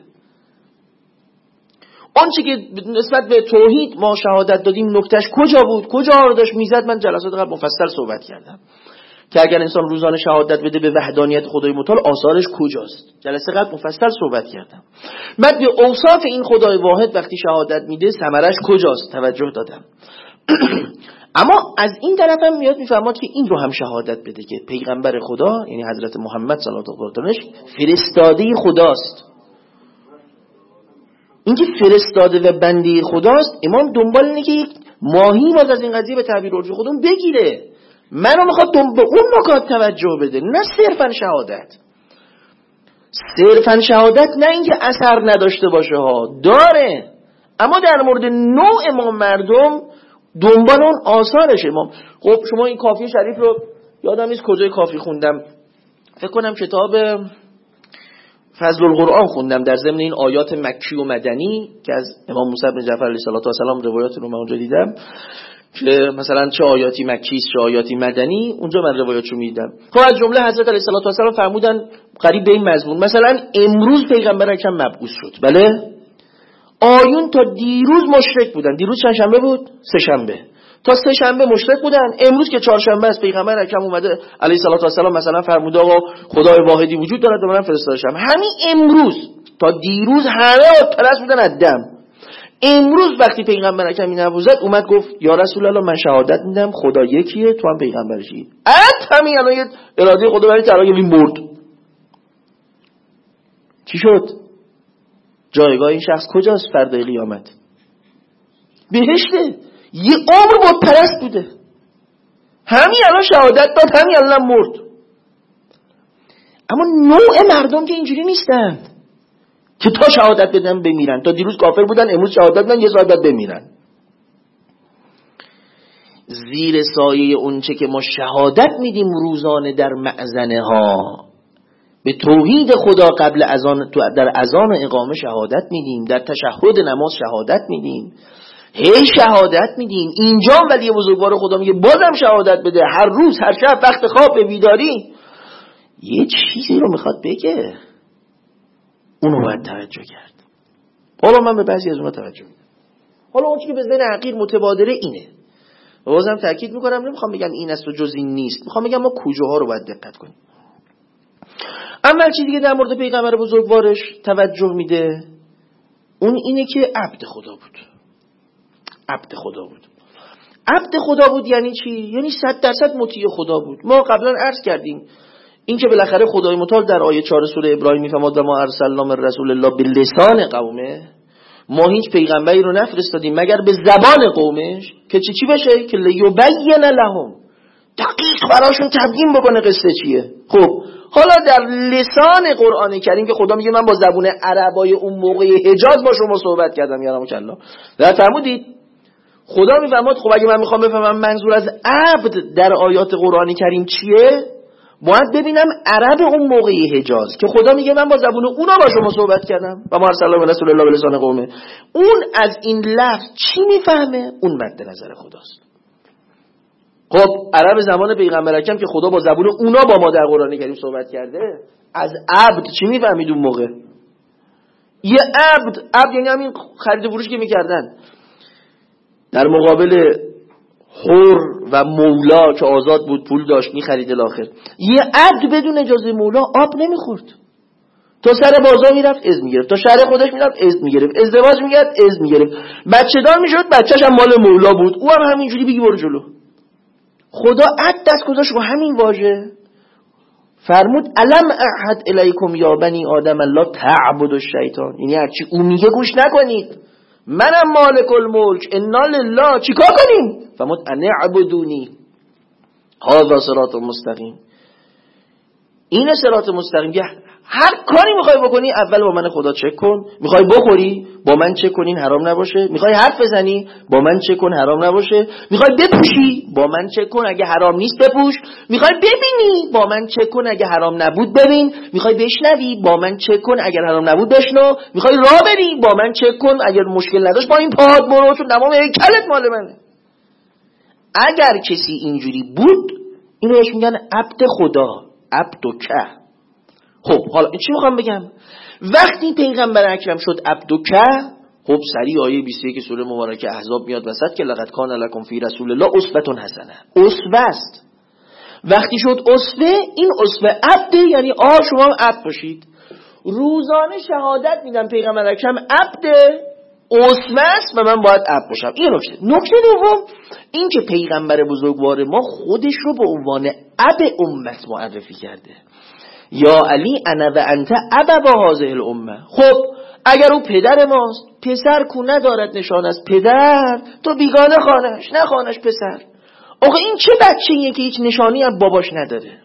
آنچه که نسبت به توحید ما شهادت دادیم نکتهش کجا بود، کجا رو داشت میزد. من جلسات قبل مفصل صحبت کردم که اگر انسان روزانه شهادت بده به وحدانیت خدای متعال آثارش کجاست. جلسه قبل مفصل صحبت کردم. بعد به اوصاف این خدای واحد وقتی شهادت میده ثمرش کجاست توجه دادم. اما از این طرف هم میاد میفهمد که این رو هم شهادت بده که پیغمبر خدا یعنی حضرت محمد صلی الله علیه و آله فرستاده خداست. اینکه فرستاده و بنده خداست، امام دنبال اینه که یک ماهی باز از این قضیه به تعبیر عرفی خودمون بگیره. منو میخواد به اون نکات توجه بده، نه صرفا شهادت. صرفا شهادت نه اینکه اثر نداشته باشه ها، داره، اما در مورد نوع ما مردم دنبال اون آثارش. امام خب شما این کافی شریف رو یادم نیست کجای کافی خوندم، فکر کنم کتاب فضل القرآن خوندم در ضمن این آیات مکی و مدنی که از امام موسی بن جعفر علیه السلام روایات رو من اونجا دیدم که مثلا چه آیاتی مکی است چه آیاتی مدنی، اونجا من روایاتشو میدیدم. خب از جمله حضرت علیه السلام فرمودن قریب به این مضمون، مثلا امروز پیغمبر اکرم مبعوث شد، بله آیون تا دیروز مشرک بودن. دیروز چند شنبه بود؟ سه شنبه. تا سه شنبه مشرک بودن. امروز که چهارشنبه است پیغمبر اکرم اومده علیه السلام مثلا فرموده آقا خدای واحدی وجود دارد و من فرستادشم. همین امروز تا دیروز همه پرست بودن از دم. امروز وقتی پیغمبر اکرم این نبوزد اومد گفت یا رسول الله من شهادت میدم خدا یکیه تو هم پیغمبرشی. ات همین الان اراده خدا برای تراگی مرد. چی شد؟ جایگاه این شخص کجاست فردای قیامت؟ بهشته. یه عمر بود پرست بوده، همین الان شهادت داد، همین الان مرد. اما نوع مردم که اینجوری نیستن که تا شهادت بدن بمیرن. تا دیروز کافر بودن امروز شهادت بدن یه ساعت بعد بمیرن. زیر سایه اون چه که ما شهادت میدیم روزانه در مأذنه ها به توحید خدا قبل اذان، در اذان و اقامه شهادت میدیم، در تشهد نماز شهادت میدیم، هی شهادت میدیم. اینجا ولی بزرگوار خدا میگه بازم شهادت بده هر روز هر شب وقت خواب به بیداری. یه چیزی رو میخواد بگه، اونو باید توجه کرد. حالا من به بعضی از اونها توجه میدم. حالا اون چی که به ذهن حقیر متبادره اینه، بازم تاکید میکنم نمیخوام بگم این است و جز این نیست، میخوام بگم ما کجاها رو باید دقت کنیم. اول چیزی که در مورد پیغمبر بزرگوارش توجه میده اون اینه که عبد خدا بود. عبد خدا بود. عبد خدا بود یعنی چی؟ یعنی صد درصد مطیع خدا بود. ما قبلا عرض کردیم این که بالاخره خدای متعال در آیه چهار سوره ابراهیم میفرماد ما ارسلنا من رسول الله بلسان قومه، ما هیچ پیغمبری رو نفرستادیم مگر به زبان قومش که چی چی بشه که لیبین لهم، دقیق براشون تبیین بکنه قصه چیه. خب حالا در لسان قرآن کریم که خدا میگه من با زبون عربای اون موقع حجاز با شما صحبت کردم یارم کلا، در فرمودید خدا میفرماد خب اگه من میخوام بفهمم منظور از عبد در آیات قرآن کریم چیه، باید ببینم عرب اون موقع حجاز که خدا میگه من با زبون اونا با شما صحبت کردم و ما ارسلنا رسول الله بلسان قومه، اون از این لفظ چی میفهمه؟ اون مد نظر خداست. خب عرب زمان پیغمبر اکرم که خدا با زبون اونا با ما در قرآن کریم صحبت کرده، از عبد چی میفهمید اون موقع؟ یه عبد، عبد یعنی همین خرید و فروش که میکردن در مقابل حر و مولا که آزاد بود پول داشت میخرید الاخر. یه عبد بدون اجازه مولا آب نمیخورد، تا سر بازار میرفت از میگرفت، تا شهر خودش میرفت از میگرفت، ازدواج میکرد از میگرفت، بچه دار میشد بچهش هم مال مولا بود، او هم همینجوری بگی برو جلو. خدا عد دست گذاشت رو همین واژه، فرمود الم اعهد الیکم یا بنی آدم لا تعبدوا الشیطان، یعنی هرچی او میگه گوش نکنید. منم مالک الملک انا لله، چیکار کنیم؟ فمود ان اعبدونی هذا صراط مستقیم. این صراط مستقیم. هر کاری میخوای بکنی اول با من خدا چک کن. میخوای بخوری با من چک کن این حرام نباشه. میخوای حرف بزنی با من چک کن حرام نباشه. میخوای بپوشی با من چک کن اگه حرام نیست بپوش. میخوای ببینی با من چک کن اگه حرام نبود ببین. میخوای بشنوی با من چک کن اگر حرام نبود بشنو. میخوای راه بری با من چک کن اگر مشکل نداشت با این پاد برو، چون تمام هیکلت مال منه. اگر کسی اینجوری بود اینو بهش میگن عبد خدا، عبدک. خب حالا چی میخوام بگم؟ وقتی پیغمبر اکرم شد عبدک، خب سریع آیه بیست و یک سوره مبارکه احزاب میاد وسط که لقد کان لکم فی رسول الله اسوه حسنه. اسوه است. وقتی شد اسوه، این اسوه عبد یعنی آ شما عبد باشید. روزانه شهادت میدم پیغمبر اکرم عبد، اسوه است و من باید عبد باشم. این نکته. نکته دوم این که پیغمبر بزرگوار ما خودش رو به عنوان اب امت معرفی کرده. یا علی انا و انت ابا هذه الامه. خب اگر او پدر ماست، پسر کو ندارد نشان از پدر، تو بیگانه خانش، نه خانش پسر. آخه این چه بچه‌ایه که هیچ نشانی از باباش نداره؟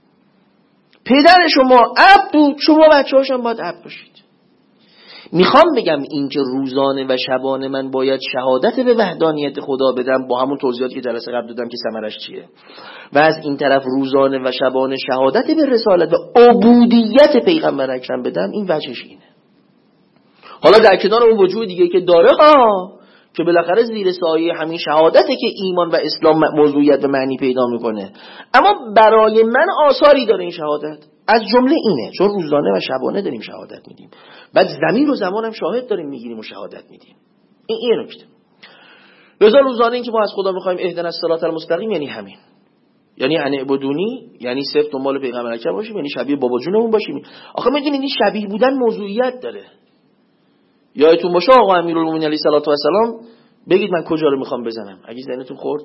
پدر شما عبد بود، شما بچه‌هاش هم باید عبد باشید. میخوام بگم این که روزانه و شبانه من باید شهادت به وحدانیت خدا بدم، با همون توضیحاتی که جلسه قبل دادم که ثمرش چیه، و از این طرف روزانه و شبانه شهادت به رسالت و عبودیت پیغمبر اکرم بدم، این وجهش اینه. حالا در کنار اون وجود دیگه که داره ها، که بالاخره زیر سایه همین شهادته که ایمان و اسلام موضوعیت و معنی پیدا میکنه، اما برای من آثاری داره این شهادت. از جمله اینه چون روزانه و شبانه داریم شهادت میدیم، بعد زمین و زمان هم شاهد داریم میگیریم و شهادت میدیم. این این نکته. لذا روزانه این که ما از خدا میخوایم اهدنا الصراط المستقیم یعنی همین، یعنی ان اعبدونی، یعنی صرف دنبال پیغمبر اکرم باشیم، یعنی شبیه بابا جونمون باشیم. آخه میدونید این شبیه بودن موضوعیت داره. یادتون باشه آقا امیرالمومنین علیه السلام بگید من کجا رو میخوام بزنم، اگه ذهنتون خورد.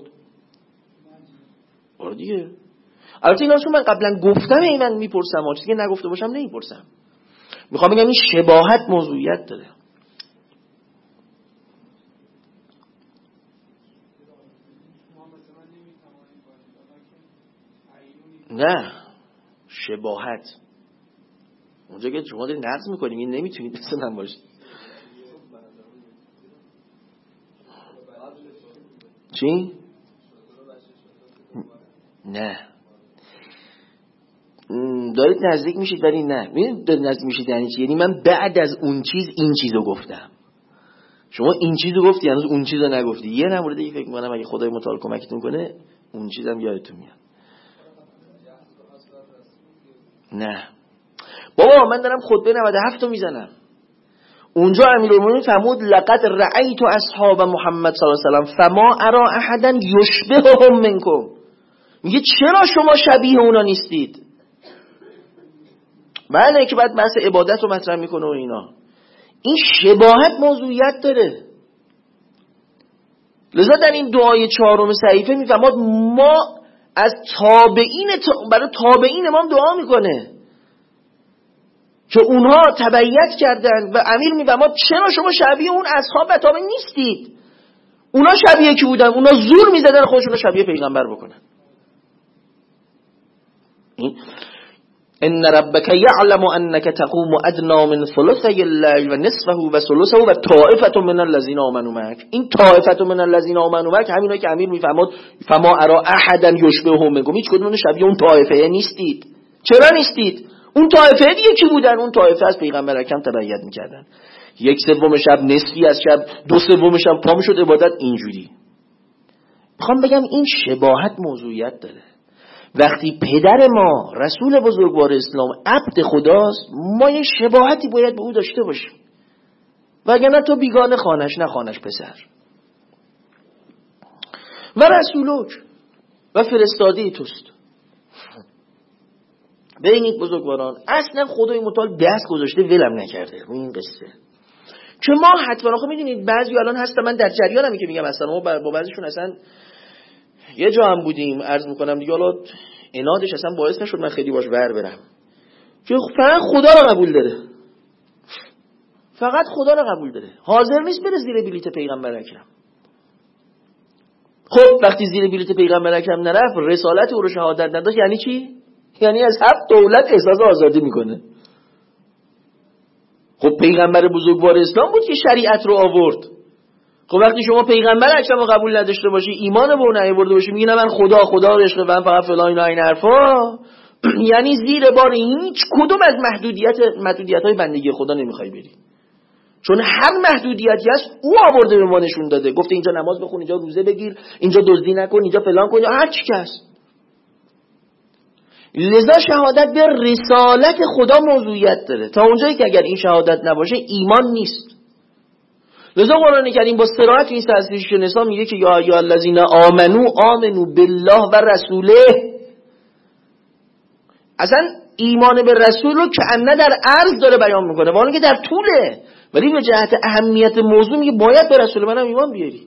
آره دیگه. البته اینا چون من قبلا گفتم ای من میپرسم، چیزی که نگفته باشم نمیپرسم. میخوام بگم این شباهت موضوعیت داره. نه شباهت اونجا که شما دارید نقض میکنیم این نمیتونید مثل من باشید. چی؟ نه دارید نزدیک میشید ولی نه. میدونید دارید نزدیک میشید یعنی چی؟ یعنی من بعد از اون چیز این چیزو گفتم. شما این چیزو گفتی هنوز اون چیزو نگفتی. یه نمورده فکر می‌کنم اگه خدای متعال کمکتون کنه اون چیزم یادتون میاد. نه بابا من دارم خطبه نود و هفت رو میزنم. اونجا امیرالمومنین فرمود لقد رأیت اصحاب محمد صلی الله علیه و سلم فما ارى احدا یشبههم منکم. میگه چرا شما شبیه اونا نیستید؟ بله که بعد بحث عبادت رو مطرح میکنه و اینا. این شباهت موضوعیت داره. لذا در این دعای چهارم صحیفه میفرماد ما از تابعین تا... برای تابعین امام دعا میکنه که اونها تبعیت کردن و امیر میفرماد چرا شما شبیه اون اصحاب و تابعین نیستید؟ اونا شبیه کی بودن؟ اونا زور میزدن خودشون رو شبیه پیغمبر بکنن. ان ربک یعلم انک تقوم ادنا من ثلثی الليل و نصفه و ثلثه و طائفه من الذین آمنوا معك. این طائفه من الذین آمنوا معك همینایی که امیر میفرماد فما ارى احدا یشبههم منکم، هیچ کدوم شبیه اون طائفه نیستید. چرا نیستید؟ اون طائفه دیگه کی بودن؟ اون طائفه از پیغمبر اکرم تبعیت میکردن. یک سوم شب، نصفی از شب، دو سوم شب پا میشد عبادت. اینجوری میخوام بگم این شباهت موضوعیت داره. وقتی پدر ما رسول بزرگوار اسلام عبد خداست، ما یه شباهتی باید به او داشته باشیم، وگرنه تو بیگانه خانش، نه خانش پسر. و رسولک و فرستاده توست. ببینید بزرگواران اصلا خدای متعال دست گذاشته ولم نکرده روی این قصه که ما حتما خب میدونید بعضی الان هستن، من در جریانم که میگم اصلا ما با بعضیشون اصلا یه جا هم بودیم عرض میکنم دیگه، حالا انادش اصلا باعث نشد من خیلی باش ور برم که فقط خدا رو قبول داره. فقط خدا رو قبول داره، حاضر نیست بره زیر بلیت پیغمبر اکرم. خب وقتی زیر بلیت پیغمبر اکرم نرفت، رسالت او رو شهادت نداشت، یعنی چی؟ یعنی از هفت دولت احساس آزادی میکنه. خب پیغمبر بزرگوار اسلام بود که شریعت رو آورد. خب وقتی شما پیغمبر اکرم رو قبول نداشته باشی، ایمان به اون نیاورده باشی، میگی نه من خدا خدا عشق من فقط فلان اینا این حرفا، یعنی زیر بار هیچ کدوم از محدودیت محدودیت‌های بندگی خدا نمیخوای بری. چون هر محدودیتی هست او آورده به ما نشون داده، گفته اینجا نماز بخون، اینجا روزه بگیر، اینجا دزدی نکن، اینجا فلان کن، هر چی کس. لذا شهادت به رسالت خدا موضوعیت داره، تا اونجایی که اگر این شهادت نباشه ایمان نیست. لذا قرآن کریم با صراحت این تصریح نسا میگه که یا ایها الذین آمنو آمنو بالله و رسوله. اصلا ایمان به رسول رو که انه در عرض داره بیان میکنه، با که در طوله، ولی به جهت اهمیت موضوع میگه باید به رسول منم ایمان بیاری.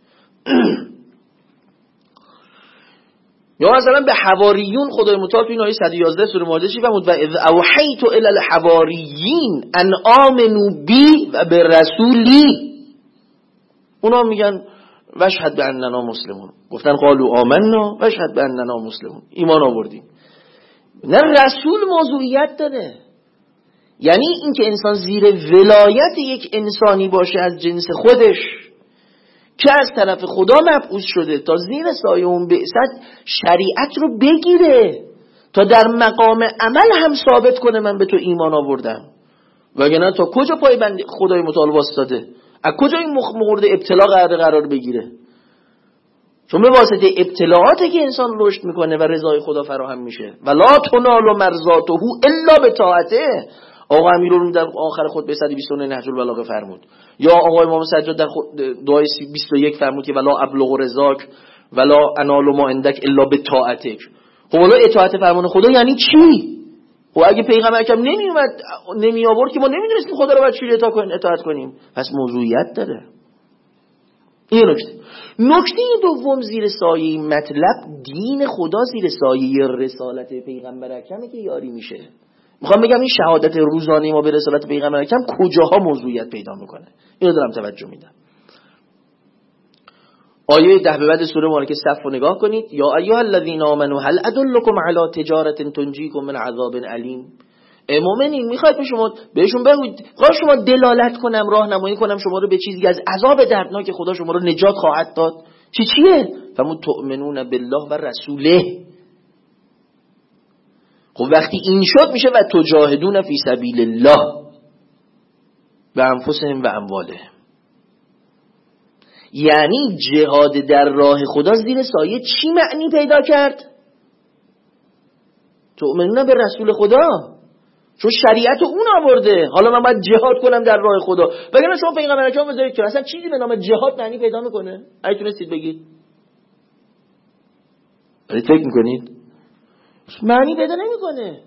یا مثلا به حواریون خدای متعال تو این آیه صد و یازده سوره مائده چی فرمود؟ و اذ اوحیت الی الحواریین ان آمنوا بی و به رسولی. اونا میگن واشهد باننا مسلمون، گفتن قالوا آمنا واشهد باننا مسلمون، ایمان آوردیم. نه رسول موضوعیت داره، یعنی اینکه انسان زیر ولایت یک انسانی باشه از جنس خودش که از طرف خدا مبعوث شده تا زیر سایه اون بعثت شریعت رو بگیره، تا در مقام عمل هم ثابت کنه من به تو ایمان آوردم. وگرنه تا کجا پای بند خدای متعال واسطاده؟ از کجا این مورد ابتلا قرار قرار بگیره؟ چون به واسطه ابتلاعاتی که انسان رشد میکنه و رضای خدا فراهم میشه. ولا تنالوا مرضاته الا بطاعته. آقا امیرالمومنین در آخر خطبه صد و بیست و نه نهج البلاغه فرمود، یا آقا امام سجاد در دعای بیست و یک فرمود که ولا ابلغ رضاک ولا انال ما عندک الا بطاعتک. خب حالا اطاعت فرمان خدا یعنی چی؟ خب اگه پیغمبر اکرم نمی اومد نمی آورد که ما نمیدونستیم خدا رو باید چجوری اطاعت کنیم اطاعت کنیم. پس موضوعیت داره. این نکته. نکته دوم زیر سایه مطلب دین خدا زیر سایه رسالت پیغمبر اکرمه که یاری میشه. میخوام بگم این شهادت روزانه ما به رسالت پیغمبر اکرم کجاها موضوعیت پیدا میکنه، اینو دارم توجه میدم. آیه ده به بعد سوره مبارکه صف رو نگاه کنید. یا ایها الذین آمنوا هل ادلکم علی تجارت تنجیکم من عذاب علیم. ای مؤمنین میخواید به شما بهشون بگوید، خواهد شما دلالت کنم راهنمایی کنم شما رو به چیزی از عذاب دردناک خدا شما رو نجات خواهد داد. چی چیه؟ فمون تؤمنون بالله و رسوله. خب وقتی این شد میشه و تجاهدون فی سبیل الله و انفسهم و اموالهم. یعنی جهاد در راه خدا زیر سایه چی معنی پیدا کرد؟ تؤمنون به رسول خدا، چون شریعت اون آورده. حالا من باید جهاد کنم در راه خدا. وگرنه شما پیغمبر اکرم بذارید که اصلا چیزی به نام جهاد معنی پیدا میکنه؟ اگه تونستید بگید. ولی فکر میکنید معنی پیدا نمیکنه.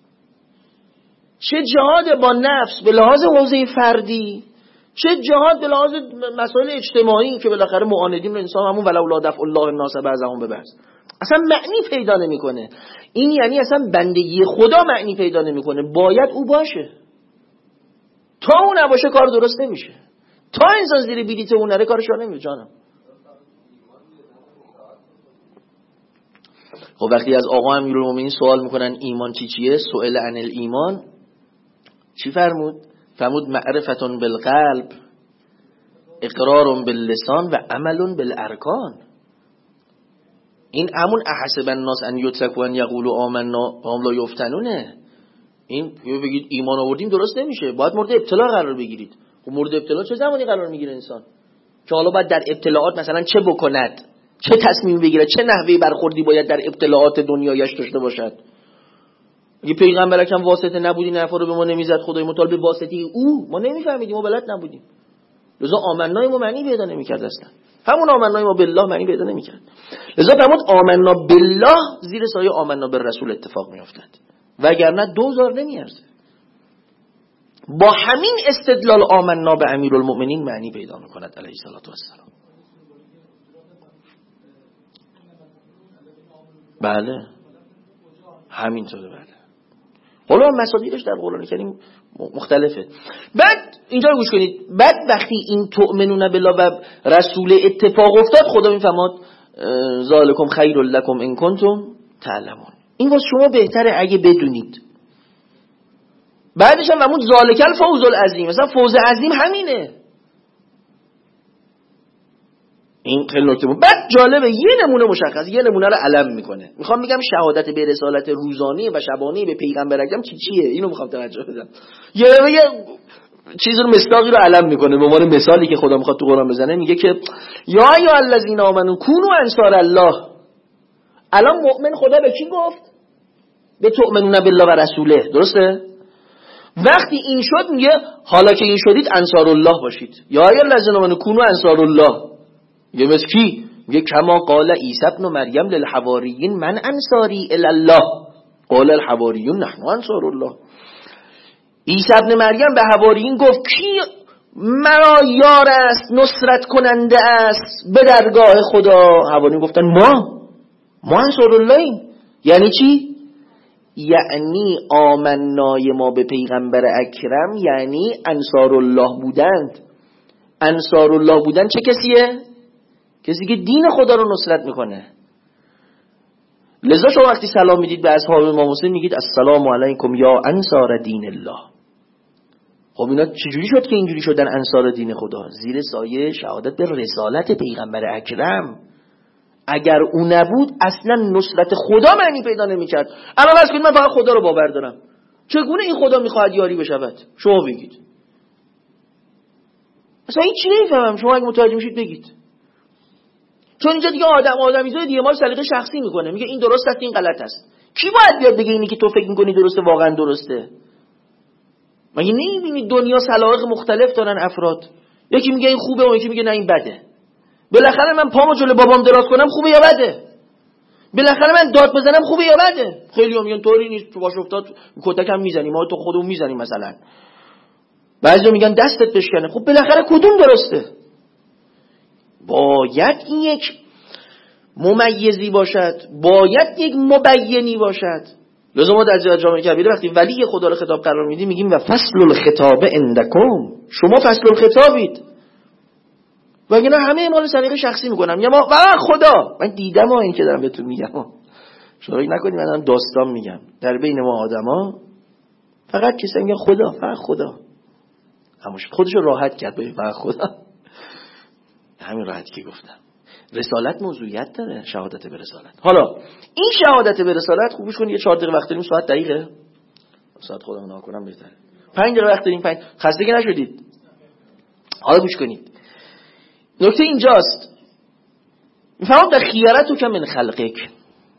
چه جهاد با نفس به لحاظ حوزه فردی، چه جهاد به لحاظ مسائل اجتماعی که بالاخره معاندین انسان همون ولولا دفع الله الناس بعضهم ببعض، اصلا معنی پیدا نمیکنه. این یعنی اصلا بندگی خدا معنی پیدا نمیکنه. باید او باشه، تا اون نباشه کار درست نمیشه. تا انسان زیر بلیت اون نره کارش راه نمیره. جانم خب وقتی از آقا امیرالمومنین سوال میکنن ایمان چی چیه، سئل عن الایمان، چی فرمود؟ فرمود معرفتون بالقلب، اقرار باللسان و عمل بالارکان. این همون احسب الناس ان یترکوا ان یقولوا آمنا وهم لا یفتنونه. این بگید ایمان آوردیم درست نمیشه، باید مورد ابتلا قرار بگیرید. خب مورد ابتلا چه زمانی قرار میگیره انسان؟ که حالا باید در ابتلاعات مثلا چه بکند، چه تصمیم بگیره، چه نحوه برخوردی باید در ابتلاعات دنیایش داشته باشد. اگه پیغمبر اکرم واسطه نبودی نفر رو به ما نمیزد خدای متعال به واسطه او، ما نمیفهمیدیم، ما بلد نبودیم. لذا آمنای ما معنی پیدا نمیکرد اصلا. همون آمنای ما بالله معنی پیدا نمیکرد. لذا فرمود آمنا بالله زیر سایه آمنا بالرسول اتفاق میافتد، وگرنه دوزار نمیارزه. با همین استدلال آمنا به امیرالمؤمنین معنی پیدا میکند علیه الصلوة و السلام. بله همینطوره. بله حالا مصادیقش در قرآن کریم مختلفه. بعد اینجا گوش کنید، بعد وقتی این تؤمنون بالله و رسول اتفاق افتاد، خدا میفرماد ذالکم خیر لکم ان کنتم تعلمون، این واسه شما بهتره اگه بدونید. بعدش هم همون ذالک الفوز العظیم، مثلا فوز عظیم همینه. این خیلی نکته بود. بعد جالبه یه نمونه مشخص، یه نمونه رو علم میکنه. میخوام بگم شهادت به رسالت روزانه و شبانه به پیغمبر اکرم چی چیه، اینو میخوام توجه بدم. یه یه چیز رو مصداقی رو علم میکنه به عنوان مثالی که خدا میخواد تو قرآن بزنه. میگه که یا ایها الذین آمنو کونوا انصار الله. الان مؤمن خدا به کی گفت؟ به تؤمنون بالله و رسوله، درسته؟ وقتی این شد میگه حالا که این شدید انصار الله باشید. یا ایها الذین آمنو کونوا انصار الله. یه مثل کی؟ میگه کما قال عیسی ابن مریم للحواریین من انصاری الی الله قال الحواریون نحن انصار الله. عیسی ابن مریم به حواریین گفت کی مرا یار است، نصرت کننده است به درگاه خدا؟ حواریین گفتن ما ما انصار اللهیم. یعنی چی؟ یعنی آمنای ما به پیغمبر اکرم یعنی انصار الله بودند. انصار الله بودن چه کسیه؟ کسی که دین خدا رو نصرت میکنه. لذا شما وقتی سلام میدید به اصحاب امام حسین میگید السلام علیکم یا انصار دین الله. خب اینا چجوری شد که اینجوری شدن انصار دین خدا؟ زیر سایه شهادت به رسالت پیغمبر اکرم. اگر اون نبود اصلا نصرت خدا معنی پیدا نمیکرد. الان فرض کنید من فقط خدا رو باور دارم، چگونه این خدا میخواهد یاری بشود؟ شما بگید. اصلا این چی نمیفهمم، شما اگه متوجه میشید بگید. چون اینجا دیگه آدم آدمیزاد دیگه ما سلیقه شخصی میکنه، میگه این درست است این غلط است. کی باید بیاد بگه اینی که تو فکر میکنی درسته واقعا درسته؟ مگه نمیبینید دنیا سلایق مختلف دارن افراد؟ یکی میگه این خوبه و یکی میگه نه این بده. بالاخره من پامو جلوی بابام دراز کنم خوبه یا بده؟ بالاخره من داد بزنم خوبه یا بده؟ خیلی‌ها میگن طوری نیست، تو باش افتاد کتکم میزنیم، ما تو خودمون میزنیم مثلا. بعضیا میگن دستت بشکنه. خب بالاخره کدوم درسته؟ باید این یک ممیزی باشد، باید یک مبینی باشد. لازم ما در جامعه کبیره وقتی ولی خدا رو خطاب قرار میدیم میگیم و فصل الخطاب عندکم، شما فصل الخطابید. وگرنه همه اعمال سلیقه شخصی میکنم یا ما و خدا. من دیدم ها این که دارم بهتون میگم، شما نکنید من دارم داستان میگم. در بین ما آدما فقط کسی میگه خدا، فقط خدا. همش خودشو راحت کرد ببین فقط خدا. همین راحتی که گفتم. رسالت موضوعیت داره، شهادت به رسالت. حالا این شهادت به رسالت خوبش کنید یه چهار دقیقه وقت داریم، ساعت دقیقه ساعت خودمون نکنم بهتره. پنج دقیقه وقت داریم، پنج خسته که نشدید. حالا گوش کنید. نکته اینجاست. میفهمم در خیارتو که من خلقک.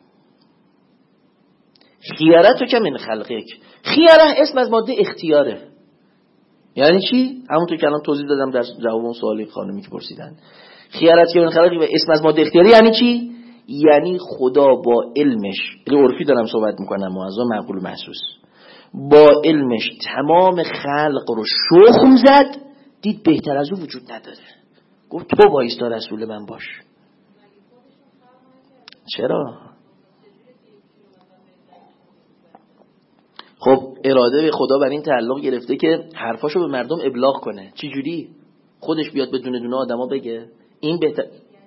خیارتو که من خلقک. خیاره اسم از ماده اختیاره. یعنی چی؟ همونطور که الان توضیح دادم در جواب اون سوالی خانمی که پرسیدن. خیارت که من خلقک و اسم از ماده اختیاره یعنی چی؟ یعنی خدا با علمش، یعنی عرفی دارم صحبت میکنم، موضوع معقول و محسوس، با علمش تمام خلق رو شخم زد، دید بهتر از او وجود نداره، گفت تو بایستا رسول من باش. چرا؟ خب اراده به خدا بر این تعلق گرفته که حرفاشو به مردم ابلاغ کنه. چی جوری؟ خودش بیاد بدون دونه آدما بگه این بهتر.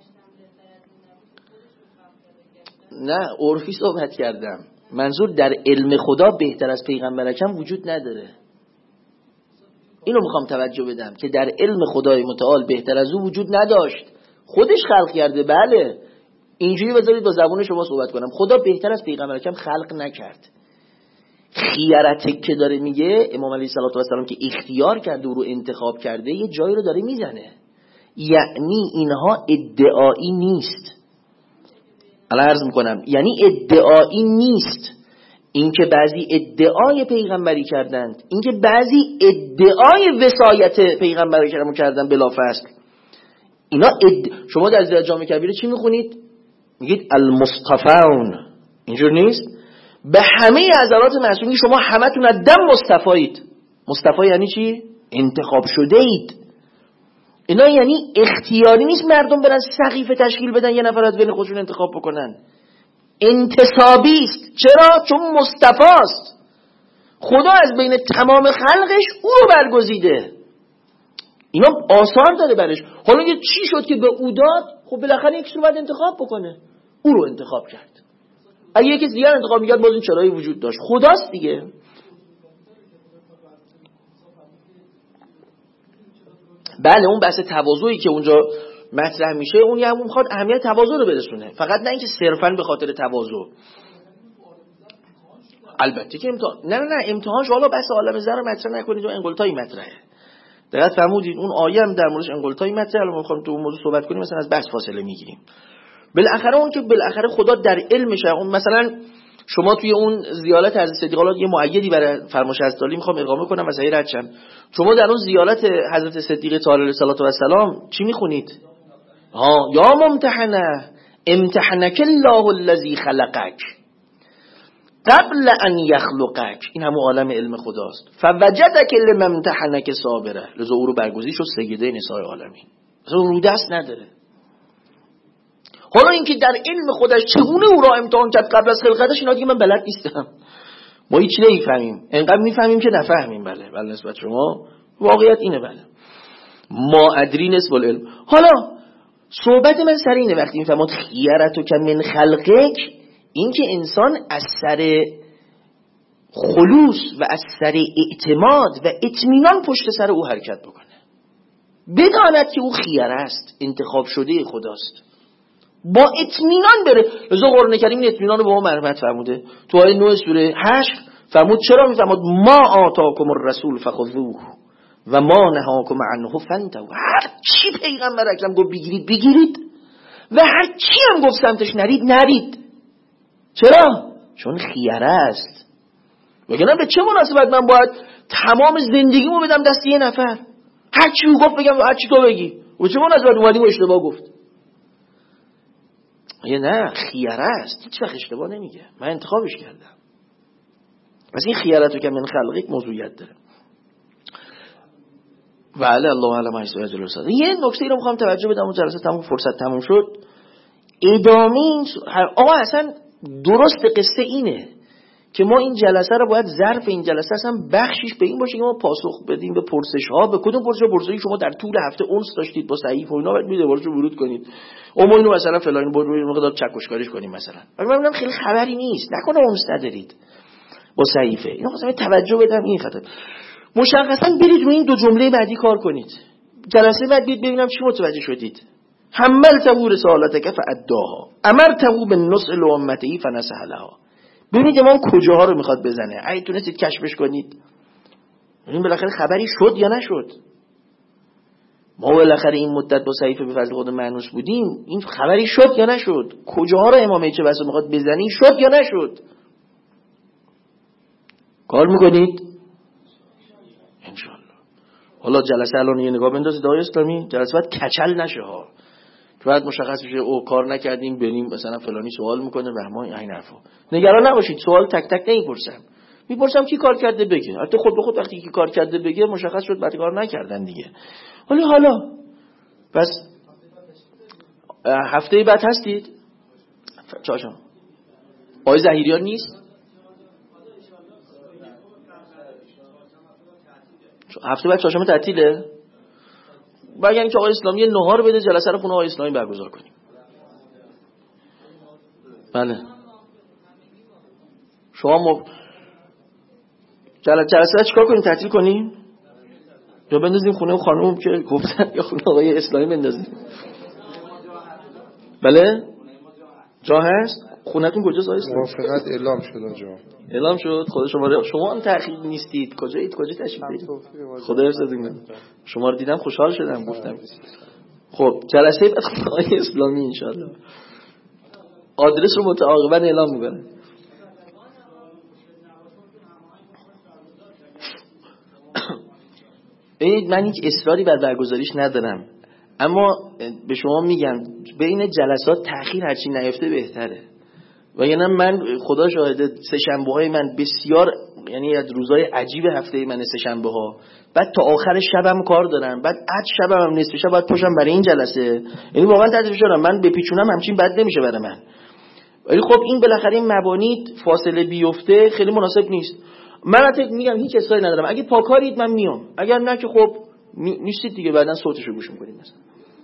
نه عرفی صحبت کردم. منظور در علم خدا بهتر از پیغمبر اکرم وجود نداره. اینو میخوام توجه بدم که در علم خدای متعال بهتر از او وجود نداشت. خودش خلق کرده. بله اینجوری بذارید با زبون شما صحبت کنم، خدا بهتر از پیغمبر اکرم خلق نکرد. خیارت که داره میگه امام علیه السلام که اختیار کرده و رو انتخاب کرده یه جایی رو داره میزنه. یعنی اینها ادعایی نیست. الان عرض میکنم یعنی ادعایی نیست اینکه بعضی ادعای پیغمبری کردند، اینکه بعضی ادعای وصایت پیغمبری کرده کردن بلا فصل. اینا اد... شما در جامعه کبیره چی میخونید؟ میگید المصطفون. اینجور نیست؟ به همه حضرات معصومین شما همتون از دم مصطفایید. مصطفی یعنی چی؟ انتخاب شده اید. اینا یعنی اختیاری نیست مردم برن سقیفه تشکیل بدن یه نفر از بین خودشون انتخاب بکنن. انتصابی است. چرا؟ چون مصطفی است. خدا از بین تمام خلقش او رو برگزیده. اینا آثار داره برش. حالا یه چی شد که به او داد؟ خب بالاخره یکی رو باید انتخاب بکنه، او رو انتخاب کرد. اگه یکی دیگر انتخاب میکرد باز این چرایی وجود داشت. خداست دیگه. بله اون بحث تواضعی که اونجا مطرح میشه اون یه همون میخواد اهمیت تواضع رو برسونه، فقط نه اینکه صرفا به خاطر تواضع. البته که امتحان نه نه نه امتحانش حالا بحث عالم زر رو مطرح نکنید و انقلتایی مطرحه. دقیق فرمودید. اون آیه هم در موردش انقلتایی مطرحه. الان میخوام تو اون موضوع صحبت کنیم، مثلا از بحث فاصله میگیریم. بالاخره اون که بالاخره خدا در علمشه. اون مثلا شما توی اون زیارت حضرت صدیق الله یه مؤیدی برای فرمایش حضرت علی میخوام ادغام کنم واسه رد شم. شما در اون زیارت حضرت صدیق طاهر علیه السلام چی میخونید؟ ها یا ممتحنه امتحنک الله الذی خلقک قبل ان یخلقک. این همون عالم علم خداست. فوجدک لمن امتحنک صابره. لذا او رو برگزید شد سیده نساء عالمین. اصلا رو دست نداره. حالا اینکه در علم خودش چگونه او را امتحان کرد قبل از خلقتش اینا دیگه من بلد نیستم. ما هیچ نمیفهمیم. انقدر میفهمیم که نفهمیم. بله بله نسبت شما واقعیت اینه. بله ما ادری نسب العلم. حالا صحبت من سر اینه وقتی میفهمید خیرتو که من خلقک، این که انسان از سر خلوص و از سر اعتماد و اطمینان پشت سر او حرکت بکنه، بداند که او خیره است، انتخاب شده خداست، با اطمینان بره. لذا قرآن کریم این اطمینان رو به ما مرحمت فرموده. تو آیه نه سوره هشت فرمود چرا میفرمود ما آتاکم الرسول فخذوه و ما نهاکم عنه فانتهوا. هر چی پیغمبر اکرم گفت بگیرید بگیرید و هر چی هم گفت سمتش نرید نرید. چرا؟ چون خیره است. وگرنه به چه مناسبت من باید تمام زندگیمو بدم دست یه نفر؟ هر چی او گفت بگم هر چی تو بگی. و چه مناسبت اومدیم و اشتباه گفت؟ یه نه خیره است. هیچ وقت اشتباه نمیگه. من انتخابش کردم. پس این خیرتو که من خلقک موضوعیت داره. بله الله اعلم حیث یجعل رسالته. یه نکته رو میخوام توجه بدم. اون جلسه تموم فرصت تموم شد. ادامه این آقا اصلا درست قصه اینه که ما این جلسه رو باید ظرف این جلسه اصلا بخشش به این باشه که ما پاسخ بدیم به پرسش ها. به کدوم پرسش پرسشی شما در طول هفته اونس داشتید با صحیح و اینا باید میده بارشو ورود کنید. اما اینو مثلا فلان بود روی مقدار چکشکاریش کنیم مثلا. من میگم خیلی خبری نیست. نکنه اونس ندارید با صحیفه. اینو مثلا توجه بدم این خاطر. مشخصا برید روی این دو جمله بعدی کار کنید. جلسه بعد بیاد ببینم چی متوجه شدید. حملته رسالتک فاداها امرته بالنصح لامته فنصح لها. ببینید امام کجاها رو میخواد بزنه. اگه تونستید کشفش کنید. این بالاخره خبری شد یا نشد. ما بالاخره این مدت با صحیفه به فضل خود مانوس بودیم. این خبری شد یا نشد. کجاها رو امام چه بسا میخواد بزنی شد یا نشد. کار میکنید انشالله. حالا جلسه الان یه نگاه بندازید آقای اسلامی. جلسه باید کچل نشه ها. بعد مشخص بشه او کار نکردیم بریم مثلا فلانی سوال میکنه رحمان این حرفا. نگران نباشید سوال تک تک نمیپرسم. میپرسم کی کار کرده بگه. البته خود به خود وقتی کی کار کرده بگه مشخص شد بعد کار نکردن دیگه. ولی حالا بس هفته بعد هستید؟ چاشم آقای ظهیریان نیست؟ هفته بعد چهارشنبه تعطیله؟ بگن که آقای اسلامی یه نهار بده جلسه رو خونه آقای اسلامی برگزار کنیم. بله شما مب... جلسه جلسه چیکار کنیم تعطیل کنیم یا بندازیم خونه خانم که گفتن یا خونه آقای اسلامی بندازیم؟ بله جا هست. خونتون کجاست آقای اسلامی؟ موافقت اعلام شد جا. اعلام شد. خدا شما رو شما هم تأخیر نیستید. کجایید کجا تشریف دارید؟ خدا حفظتون. شما رو دیدم خوشحال شدم گفتم. خب جلسه بعد آقای اسلامی ان شاءالله. آدرس رو متعاقبا اعلام می‌کنم. ببینید من هیچ اصراری بر برگزاریش ندارم، اما به شما میگم بین جلسات تأخیر هرچی نیفته بهتره. وگرنه من خدا شاهده سه شنبه های من بسیار یعنی از روزای عجیب هفته من سه شنبه ها، بعد تا آخر شبم کار دارم، بعد عد شبم هم نصف شب باید پاشم برای این جلسه. یعنی واقعا تعجب شدم من بپیچونم همچین بد نمیشه برای من. ولی خب این بالاخره این مبانی فاصله بیفته خیلی مناسب نیست. من حتی میگم هیچ اصراری ندارم، اگه پاکارید من میام، اگر نه که خب نیستید دیگه، بعدن صوتشو گوش میکنید. مثلا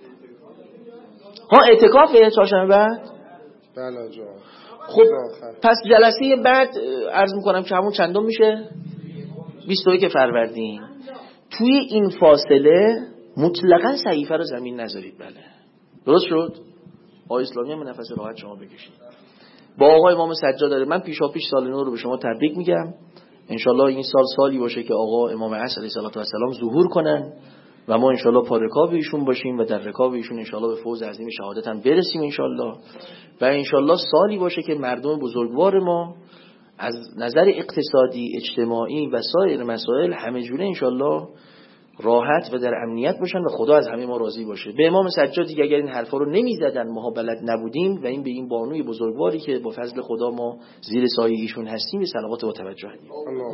ها اعتکافه چهارشنبه بعد؟ بله جا. خب پس جلسه بعد عرض میکنم که همون چندم میشه؟ بیست و یک فروردین. توی این فاصله مطلقاً صحیفه رو زمین نذارید. بله درست شد؟ آقای اسلامی هم نفس راحت شما بکشید. با آقای امام سجاد داره. من پیشا پیش سال نو رو به شما تبریک میگم. انشالله این سال سالی باشه که آقا امام عصر علیه السلام ظهور کنن و ما انشالله پا رکاب ایشون باشیم و در رکاب ایشون انشالله به فوز عظیم شهادت هم برسیم انشالله. و انشالله سالی باشه که مردم بزرگوار ما از نظر اقتصادی، اجتماعی و سایر مسائل همه جوره انشالله راحت و در امنیت باشن و خدا از همه ما راضی باشه. به امام سجاد دیگه اگر این حرفا رو نمیزدن ماها بلد نبودیم و این به این بانوی بزرگواری که با فضل خدا ما زیر سایه ایشون هستیم صلوات و توجه کنیم.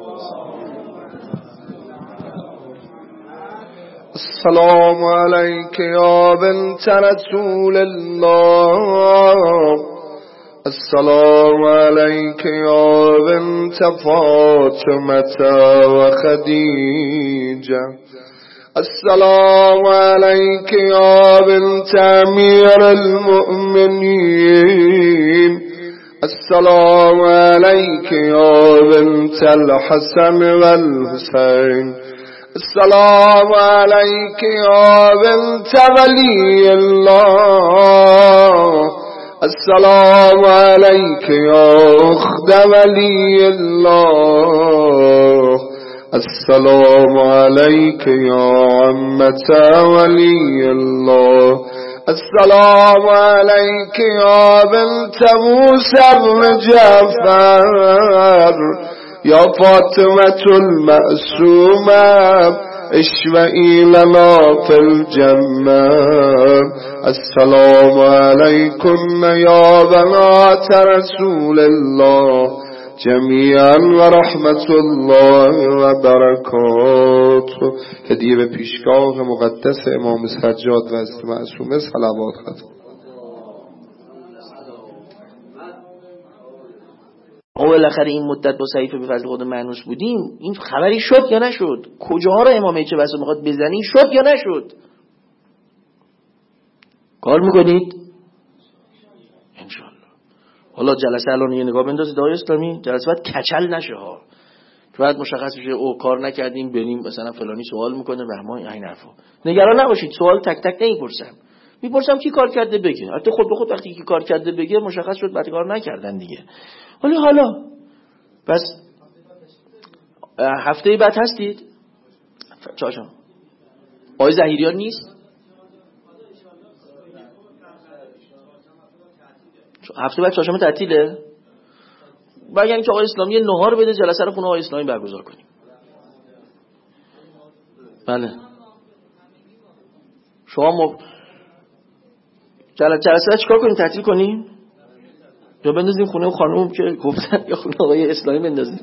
السلام علیک یا بنت رسول الله، السلام علیک یا بنت فاطمه و خدیجه، السلام علیک یا بنت امیر المؤمنین، السلام علیک یا بنت الحسن والحسین، السلام علیک یا بنت ولی الله، السلام علیک یا اخت ولی الله، السلام علیک یا عمت ولی الله، السلام علیک یا بنت موسی بن جعفر، یا فاطمة المعصومة اشفعي لنا في الجنة، السلام عليكم يا بنات رسول الله جميعا و رحمت الله و برکاته. هدیه به پیشگاه مقدس امام سجاد و است معصومه صلوات ختم. ما بالاخره این مدت با صحیفه به فضل خود مانوس بودیم، این خبری شد یا نشد؟ کجاها رو امامه چه بسا میخواد بزنی، شد یا نشد؟ کار میکنید؟ انشالله. حالا جلسه الان یه نگاه بندازید آقای اسلامی، جلسه باید کچل نشه ها، که بعد مشخص بشه او کار نکردیم بریم مثلا فلانی سوال میکنه رحمان این حرفا. نگران نباشید، سوال تک تک نمیپرسم، میپرسم کی کار کرده بگه. البته خود به خود وقتی کی کار کرده بگه مشخص شد بعد کار نکردن دیگه. ولی حالا پس هفته بعد هستید؟ چاشم آقای ظهیریان نیست؟ هفته بعد چاشم تعطیله؟ بگن که آقای اسلامی نهار بده جلسه رو خونه آقای اسلامی برگزار کنیم. بله شما م... جلسه جلسه چیکار کنیم؟ تعطیل کنیم؟ یا بندازیم خونه خانم که گفتن یا خونه آقای اسلامی بندازیم؟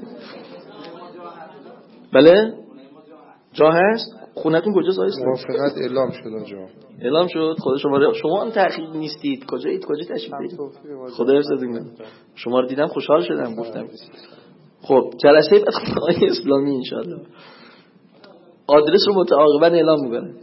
بله جا هست؟ خونتون کجاست آقای اسلامی؟ موافقت اعلام شد جا. اعلام شد. خدا شما رو شما هم تأخیر نیستید. کجایید؟ کجا تشریف دارید؟ خدا حفظتون. شما رو دیدم خوشحال شدم گفتم. خب جلسه بعد خونه آقای اسلامی ان شاء الله. آدرس رو متعاقبا اعلام می‌کنم.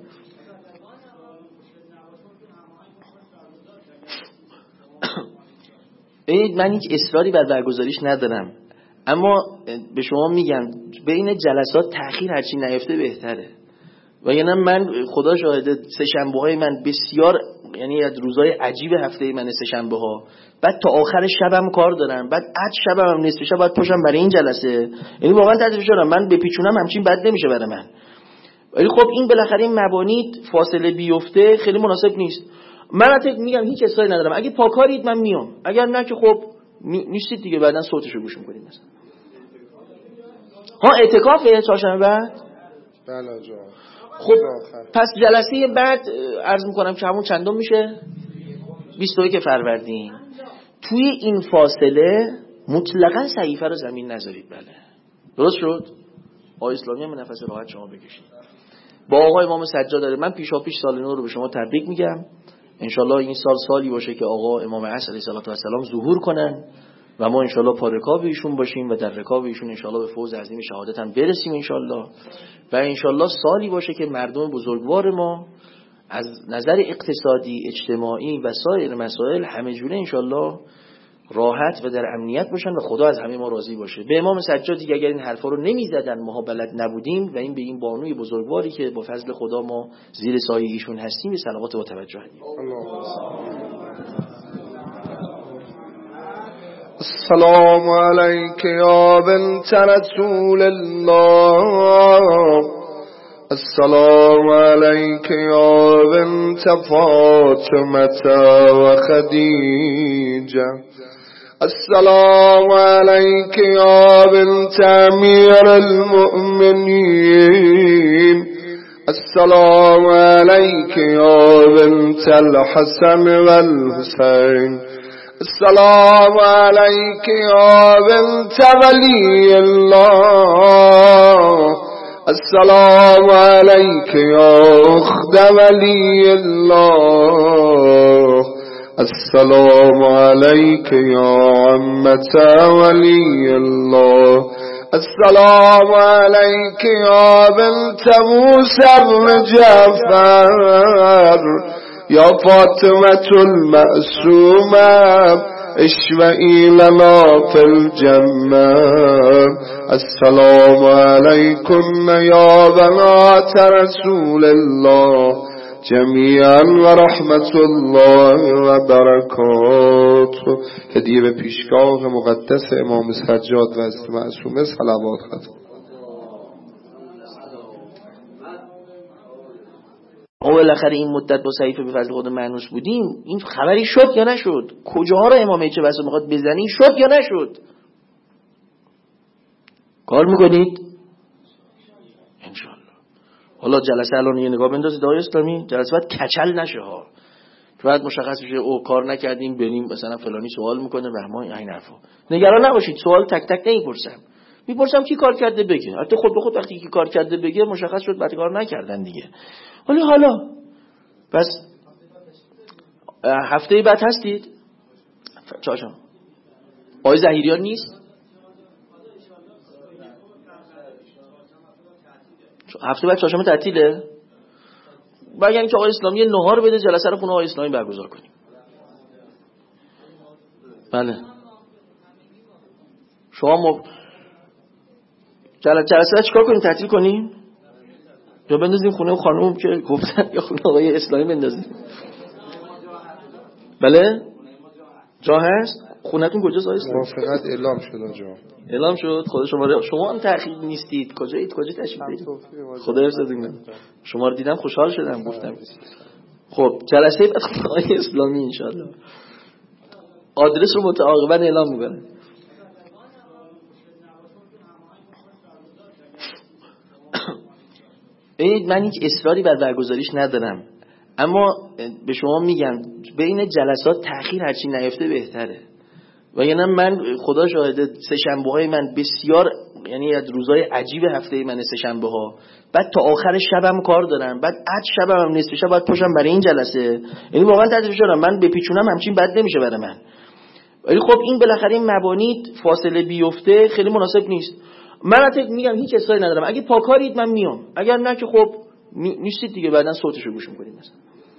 ببینید من هیچ اصراری بر برگزاریش ندارم، اما به شما میگم بین جلسات تأخیر هرچی نیفته بهتره. و یعنی من خدا شاهده سه شنبه های من بسیار، یعنی از روزهای عجیب هفته من سه شنبه ها، بعد تا آخر شبم کار دارم، بعد عد شبم هم نصف شب باید پاشم برای این جلسه، یعنی واقعا تحت فشارم. من بپیچونم همچین بد نمیشه برای من، ولی خب این بالاخره این مبانی فاصله بیفته خیلی مناسب نیست. من حتی میگم هیچ اصراری ندارم، اگه پاکارید من میام، اگر نه که خب نیستید دیگه، بعدن صوتشو گوش میکنید. مثلا ها اعتکافه چهارشنبه بعد؟ بله جا. خب پس جلسه بعد عرض میکنم که همون چندم میشه؟ بیست و یک فروردین. توی این فاصله مطلقاً صحیفه رو زمین نذارید. بله درست شد؟ آقای اسلامی هم نفس راحت شما بکشید. با آقای امام سجاد داره. من پیشا پیش سال نو رو به شما تبریک میگم. انشالله این سال سالی باشه که آقا امام عصر علیه السلام ظهور کنن و ما انشالله پا رکاب ایشون باشیم و در رکاب ایشون انشالله به فوز عظیم شهادت هم برسیم انشالله. و انشالله سالی باشه که مردم بزرگوار ما از نظر اقتصادی، اجتماعی و سایر مسائل همه جوره انشالله راحت و در امنیت باشن و خدا از همه ما راضی باشه. به امام سجاد دیگه اگر این حرفا رو نمیزدن ما بلد نبودیم و این به این بانوی بزرگواری که با فضل خدا ما زیر سایه ایشون هستیم صلوات و توجه دیم. السلام علیک یا بنت رسول الله، السلام علیک یا بنت فاطمه و خدیجه، السلام علیک یا بنت امیر المؤمنین، السلام علیک یا بنت الحسن والحسین، السلام علیک یا بنت ولی الله، السلام علیک یا اخت ولی الله، السلام علیک یا عمت ولی الله، السلام علیک یا بنت موسی بن جعفر، یا فاطمة المعصومة اشفعي لنا في الجنة، السلام علیکم یا بنات رسول الله جمیعا و رحمت الله و برکاته. هدیه به پیشگاه مقدس امام سجاد و است معصومه صلوات ختم. ما بالاخره این مدت با صحیفه به فضل خود مانوس بودیم، این خبری شد یا نشد؟ کجاها رو امام چه بسا میخواد بزنی، شد یا نشد؟ کار میکنید؟ انشالله. حالا جلسه الان یه نگاه بندازید آقای اسلامی، جلسه باید کچل نشه ها، باید مشخص بشه او کار نکردیم بریم مثلا فلانی سوال میکنه رحمان این حرفا. نگران نباشید، سوال تک تک نمیپرسم، میپرسم کی کار کرده بگه. البته خود به خود وقتی کی کار کرده بگه مشخص شد بعد کار نکردن دیگه. ولی حالا پس هفته بعد هستید؟ چاشم آقای ظهیریان نیست؟ هفته بعد چاشم تعطیله؟ بگن که آقای اسلامی نهار بده جلسه رو خونه آقای اسلامی برگزار کنیم. بله شما مب... جلسه جلسه چیکار کنیم؟ تعطیل کنیم یا بندازیم خونه خانم که گفتن یا خونه آقای اسلامی بندازیم؟ بله جا هست؟ خونتون کجاست آقای اسلامی؟ موافقت اعلام شد جا. اعلام شد. خدا شما رو شما هم تأخیر نیستید. کجایید؟ کجا تشریف دارید؟ خدا حفظتون. شما رو دیدم خوشحال شدم گفتم. خب جلسه بعد آقای اسلامی ان شاء الله. آدرس رو متعاقبا اعلام می‌کنم. ببینید من هیچ اصراری بر برگزاریش ندارم، اما به شما میگم بین جلسات تأخیر هرچی نیفته بهتره. و یعنی من خدا شاهده سه شنبه های من بسیار، یعنی از روزهای عجیب هفته من سه شنبه ها، بعد تا آخر شبم کار دارم، بعد عد شبم هم نصف شب باید پاشم برای این جلسه، یعنی واقعا تحت فشارم. من بپیچونم همچین بد نمیشه برای من، ولی خب این بالاخره این مبانی فاصله بیفته خیلی مناسب نیست. من حتی میگم هیچ اصراری ندارم، اگه پاکارید من میام، اگر نه که خب نیستید دیگه، بعدن صوتشو گوش میکنید مثلا.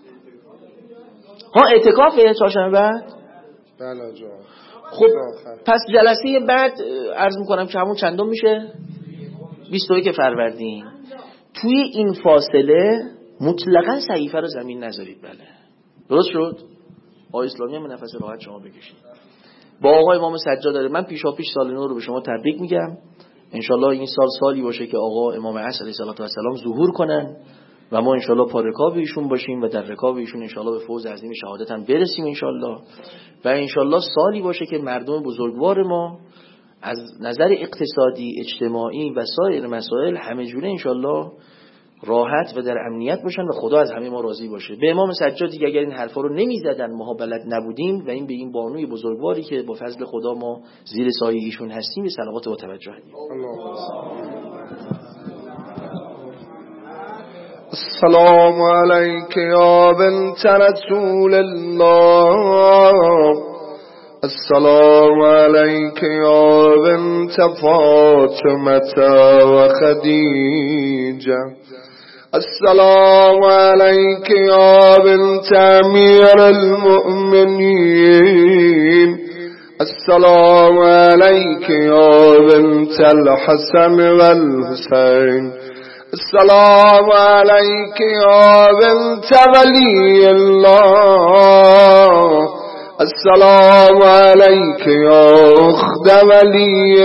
ها اعتکافه چهارشنبه بعد؟ بله جا. خب پس جلسه بعد عرض میکنم که همون چندم میشه؟ بیست و یک فروردین. توی این فاصله مطلقاً صحیفه رو زمین نذارید. بله درست شد؟ آقای اسلامی هم نفس راحت شما بکشید. با آقای امام سجاد داره. من پیشا پیش سال نو رو به شما تبریک میگم. انشالله این سال سالی باشه که آقا امام عصر علیه السلام ظهور کنن و ما انشالله پا رکاب ایشون باشیم و در رکاب ایشون انشالله به فوز عظیم شهادت هم برسیم انشالله. و انشالله سالی باشه که مردم بزرگوار ما از نظر اقتصادی، اجتماعی و سایر مسائل همه جوره انشالله راحت و در امنیت باشن و خدا از همه ما راضی باشه. به امام سجاد دیگه اگر این حرفا رو نمیزدن ما بلد نبودیم و این به این بانوی بزرگواری که با فضل خدا ما زیر سایه ایشون هستیم صلوات و توجه دیم. السلام علیک یا بنت رسول الله، السلام عليك يا بنت فاطمة وخديجة السلام عليك يا بنت أمير المؤمنين السلام عليك يا بنت الحسن والحسين السلام عليك يا بنت ولي الله السلام عليك يا أخت ولي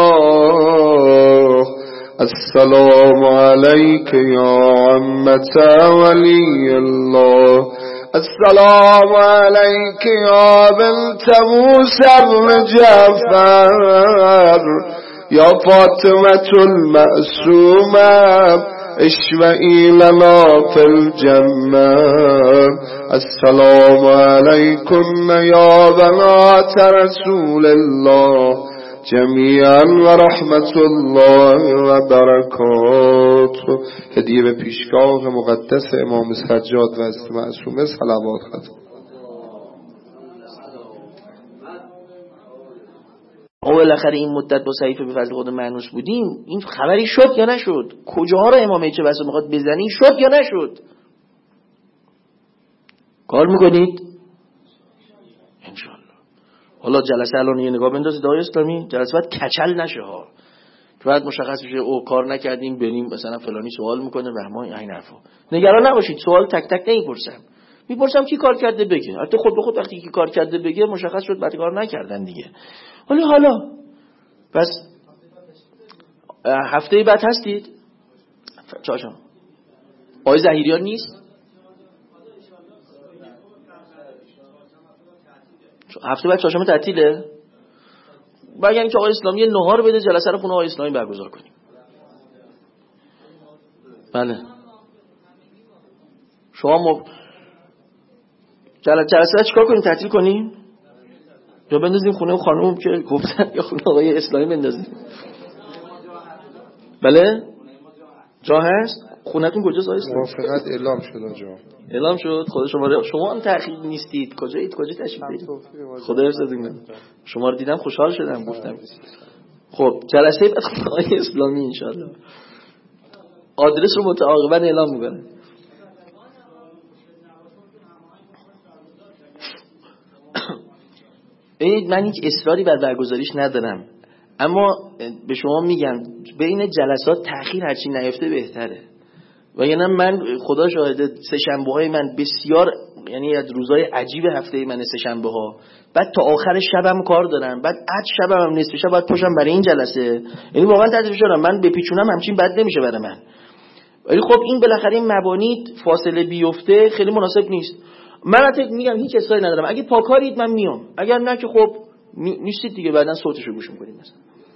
الله السلام عليك يا عمة ولي الله السلام عليك يا بنت موسى بن جعفر يا فاطمة المأسومة اشفعي لنا في الجنة السلام عليكم يا بنات رسول الله جميعا ورحمة الله وبركاته. هدیه به پیشگاه مقدس امام سجاد و است معصومه صلوات ختم. ما بالاخره این مدت با صحیفه به فضل خود مانوس بودیم، این خبری شد یا نشد؟ کجاها رو امام چه بسا میخواد بزنی؟ شد یا نشد؟ کار میکنید؟ انشالله. حالا جلسه الان یه نگاه بندازید آقای اسلامی، جلسه باید کچل نشه ها. باید مشخص بشه او کار نکردیم بریم مثلا فلانی سوال میکنه و ما این حرفا. نگران نباشید، سوال تک تک نمیپرسم. میپرسم کی کار کرده بگه. البته خود به خود وقتی کی کار کرده بگه مشخص شد بعد کار نکردن دیگه. ولی حالا پس هفته بعد هستید؟ چاشم آقای ظهیریان نیست؟ هفته بعد چهارشنبه تعطیله؟ بگن که آقای اسلامی نهار بده جلسه رو خونه آقای اسلامی برگزار کنیم. بله شما مب... جلسه جلسه چیکار کنیم؟ تعطیل کنیم یا بندازیم خونه خانم که گفتن یا خونه آقای اسلامی بندازیم؟ بله جا هست؟ خونتون کجاست آقای اسلامی؟ موافقت اعلام شد جا. اعلام شد. خود شما شما هم تأخیر نیستید. کجایید؟ کجا تشریف دارید؟ خدا حفظتون کنه. شما رو دیدم خوشحال شدم گفتم. خب جلسه بعد آقای اسلامی ان شاء الله. آدرس رو متعاقبا اعلام می‌کنم. ببینید من هیچ اصراری بر برگزاریش ندارم، اما به شما میگم بین جلسات تأخیر هرچی نیفته بهتره. و یعنی من خدا شاهده سه شنبه های من بسیار، یعنی از روزهای عجیب هفته من سه شنبه ها، بعد تا آخر شبم کار دارم، بعد عد شبم هم نصف شب باید پاشم برای این جلسه، یعنی واقعا تحت فشارم. من بپیچونم همچین بد نمیشه برای من. ولی خب این بالاخره این مبانی فاصله بیفته خیلی مناسب نیست. من حتی میگم هیچ اصراری ندارم، اگه پاکارید من میام، اگر نه که خب نیستید دیگه، بعدن صوتشو گوش میکنید مثلا.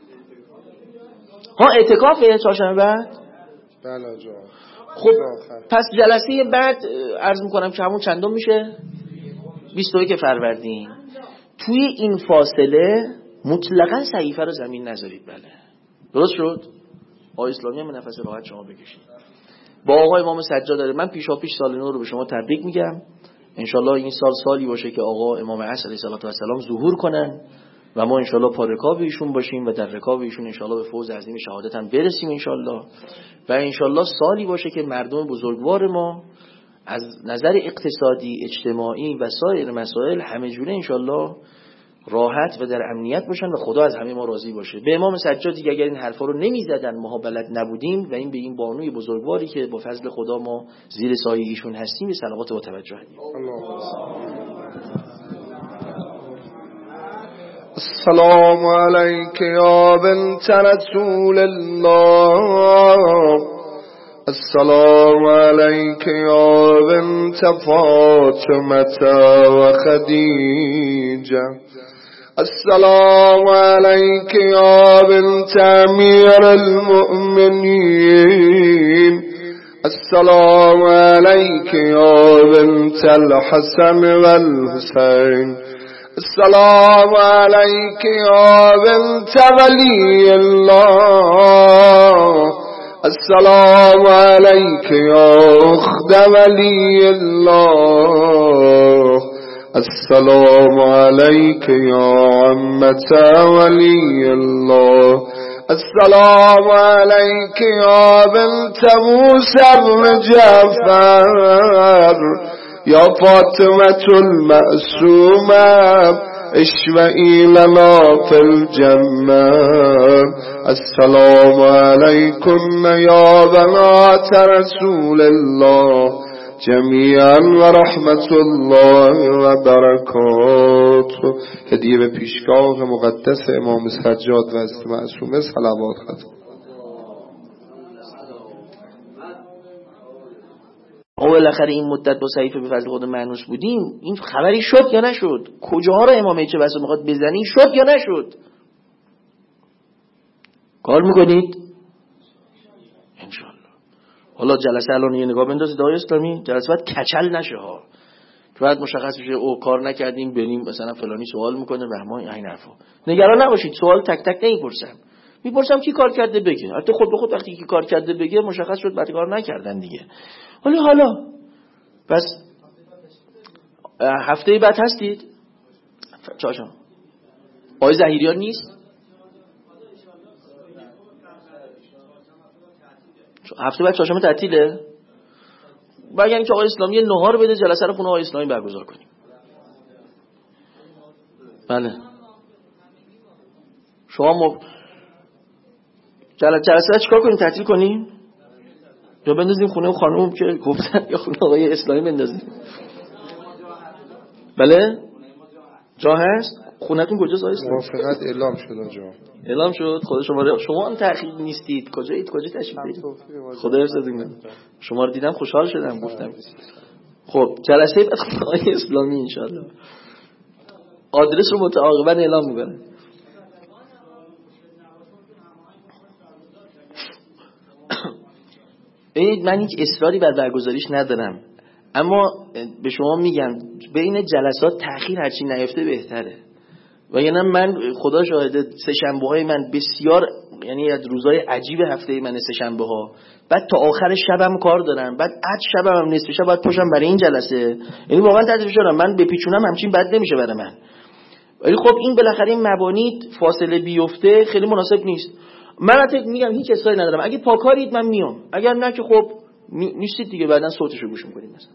ها اعتکافه چهارشنبه بعد؟ بله جا. خب پس جلسه بعد عرض میکنم که همون چندم میشه؟ بیست و یک فروردین. توی این فاصله مطلقاً صحیفه رو زمین نذارید. بله درست شد؟ آقای اسلامی هم نفس راحت شما بکشید. با آقای امام سجاد داره. من پیشا پیش سال نو رو به شما تبریک میگم. انشالله این سال سالی باشه که آقا امام عصر علیه السلام ظهور کنن و ما انشالله پا رکاب ایشون باشیم و در رکاب ایشون انشالله به فوز عظیم شهادت هم برسیم انشالله. و انشالله سالی باشه که مردم بزرگوار ما از نظر اقتصادی، اجتماعی و سایر مسائل همه جوره انشالله راحت و در امنیت باشن و خدا از همه ما راضی باشه. به امام سجاد دیگه اگر این حرفا رو نمیزدن ما بلد نبودیم و این به این بانوی بزرگواری که با فضل خدا ما زیر سایه ایشون هستیم به صلوات و توجه هدیم. السلام عليك يا بنت رسول الله السلام عليك يا بنت فاطمة وخديجة السلام عليك يا بنت أمير المؤمنين السلام عليك يا بنت الحسن والحسين السلام عليك يا بنت ولي الله السلام عليك يا أخت ولي الله السلام عليك يا عمة ولي الله. السلام عليك يا بنت موسى بن جعفر يا فاطمة المأسومة اشفعي لنا في الجنة. السلام عليكم يا بنات رسول الله جميعا و رحمت الله و برکاته. هدیه به پیشگاه مقدس امام سجاد و است معصومه صلوات ختم. ما بالاخره این مدت با صحیفه به فضل خود مانوس بودیم، این خبری شد یا نشد؟ کجاها رو امام چه بسا میخواد بزنی، شد یا نشد؟ کار میکنید؟ انشالله. حالا جلسه الان یه نگاه بندازید آقای اسلامی، جلسه باید کچل نشه ها، تو باید مشخص بشه او کار نکردیم بریم مثلا فلانی سوال میکنه رحمان این حرفا. نگران نباشید، سوال تک تک نمیپرسم، میپرسم کی کار کرده بگه. حتی خود به خود وقتی کی کار کرده بگه مشخص شد بعد کار نکردن دیگه. ولی حالا پس هفته بعد هستید چاشم آقای ظهیریان نیست؟ هفته بعد چهارشنبه تعطیله؟ بگن که آقای اسلامی نهار بده جلسه رو خونه آقای اسلامی برگزار کنیم. بله شما مب... جلسه رو چیکار کنیم؟ تعطیل کنیم یا بندازیم خونه خانوم که گفتن یا خونه آقای اسلامی بندازیم؟ بله جا هست؟ خونتون کجاست آقای اسلامی؟ موافقت اعلام شد جا. اعلام شد. خود شما شما هم تأخیر نیستید. کجایید؟ کجا تشریف دارید؟ خدا حفظتون. شما رو دیدم خوشحال شدم گفتم. خب جلسه بعد آقای اسلامی ان شاء الله. آدرس رو متعاقبا اعلام می‌کنم. ببینید من هیچ اصراری بر برگزاریش ندارم، اما به شما میگم بین جلسات تأخیر هرچی نیفته بهتره. و یعنی من خدا شاهده سه شنبه های من بسیار، یعنی از روزهای عجیب هفته من سه شنبه ها، بعد تا آخر شبم کار دارم، بعد عد شبم هم نصف شب باید پاشم برای این جلسه، یعنی واقعا تحت فشارم. من بپیچونم همچین بد نمیشه برای من، ولی خب این بالاخره این مبانی فاصله بیفته خیلی مناسب نیست. من حتی میگم هیچ اصراری ندارم، اگه پاکارید من میام، اگر نه که خب نیستید دیگه، بعدن صوتشو گوش میکنید مثلا.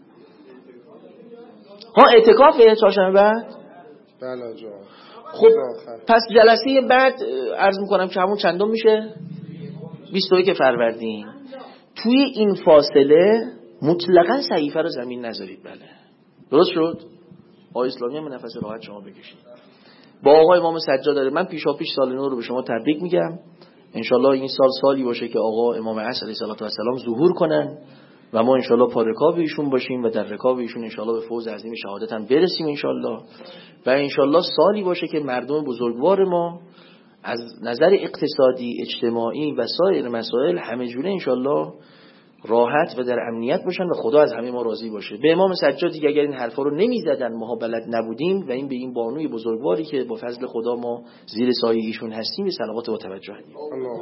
ها اعتکافه چهارشنبه بعد؟ بله جا. خب پس جلسه بعد عرض میکنم که همون چندم میشه؟ بیست و یک فروردین. توی این فاصله مطلقاً صحیفه رو زمین نذارید. بله درست شد؟ آقای اسلامی هم نفس راحت شما بکشید. با آقای امام سجاد داره. من پیشا پیش سال نو رو به شما تبریک میگم. انشالله این سال سالی باشه که آقا امام عصر علیه السلام ظهور کنن و ما انشالله پا رکاب ایشون باشیم و در رکاب ایشون انشالله به فوز عظیم شهادت هم برسیم انشالله. و انشالله سالی باشه که مردم بزرگوار ما از نظر اقتصادی، اجتماعی و سایر مسائل همه جوره انشالله راحت و در امنیت باشن و خدا از همه ما راضی باشه. به امام سجاد دیگه اگر این حرفا رو نمیزدن ما بلد نبودیم و این به این بانوی بزرگواری که با فضل خدا ما زیر سایه ایشون هستیم به صلوات و توجه هدیم.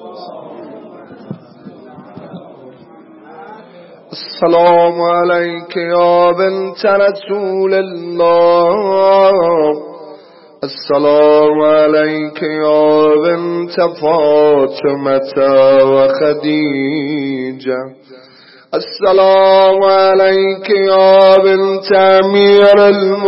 السلام عليك يا بنت رسول الله. السلام عليك يا بنت فاطمة وخديجة. السلام عليك يا بنت أمير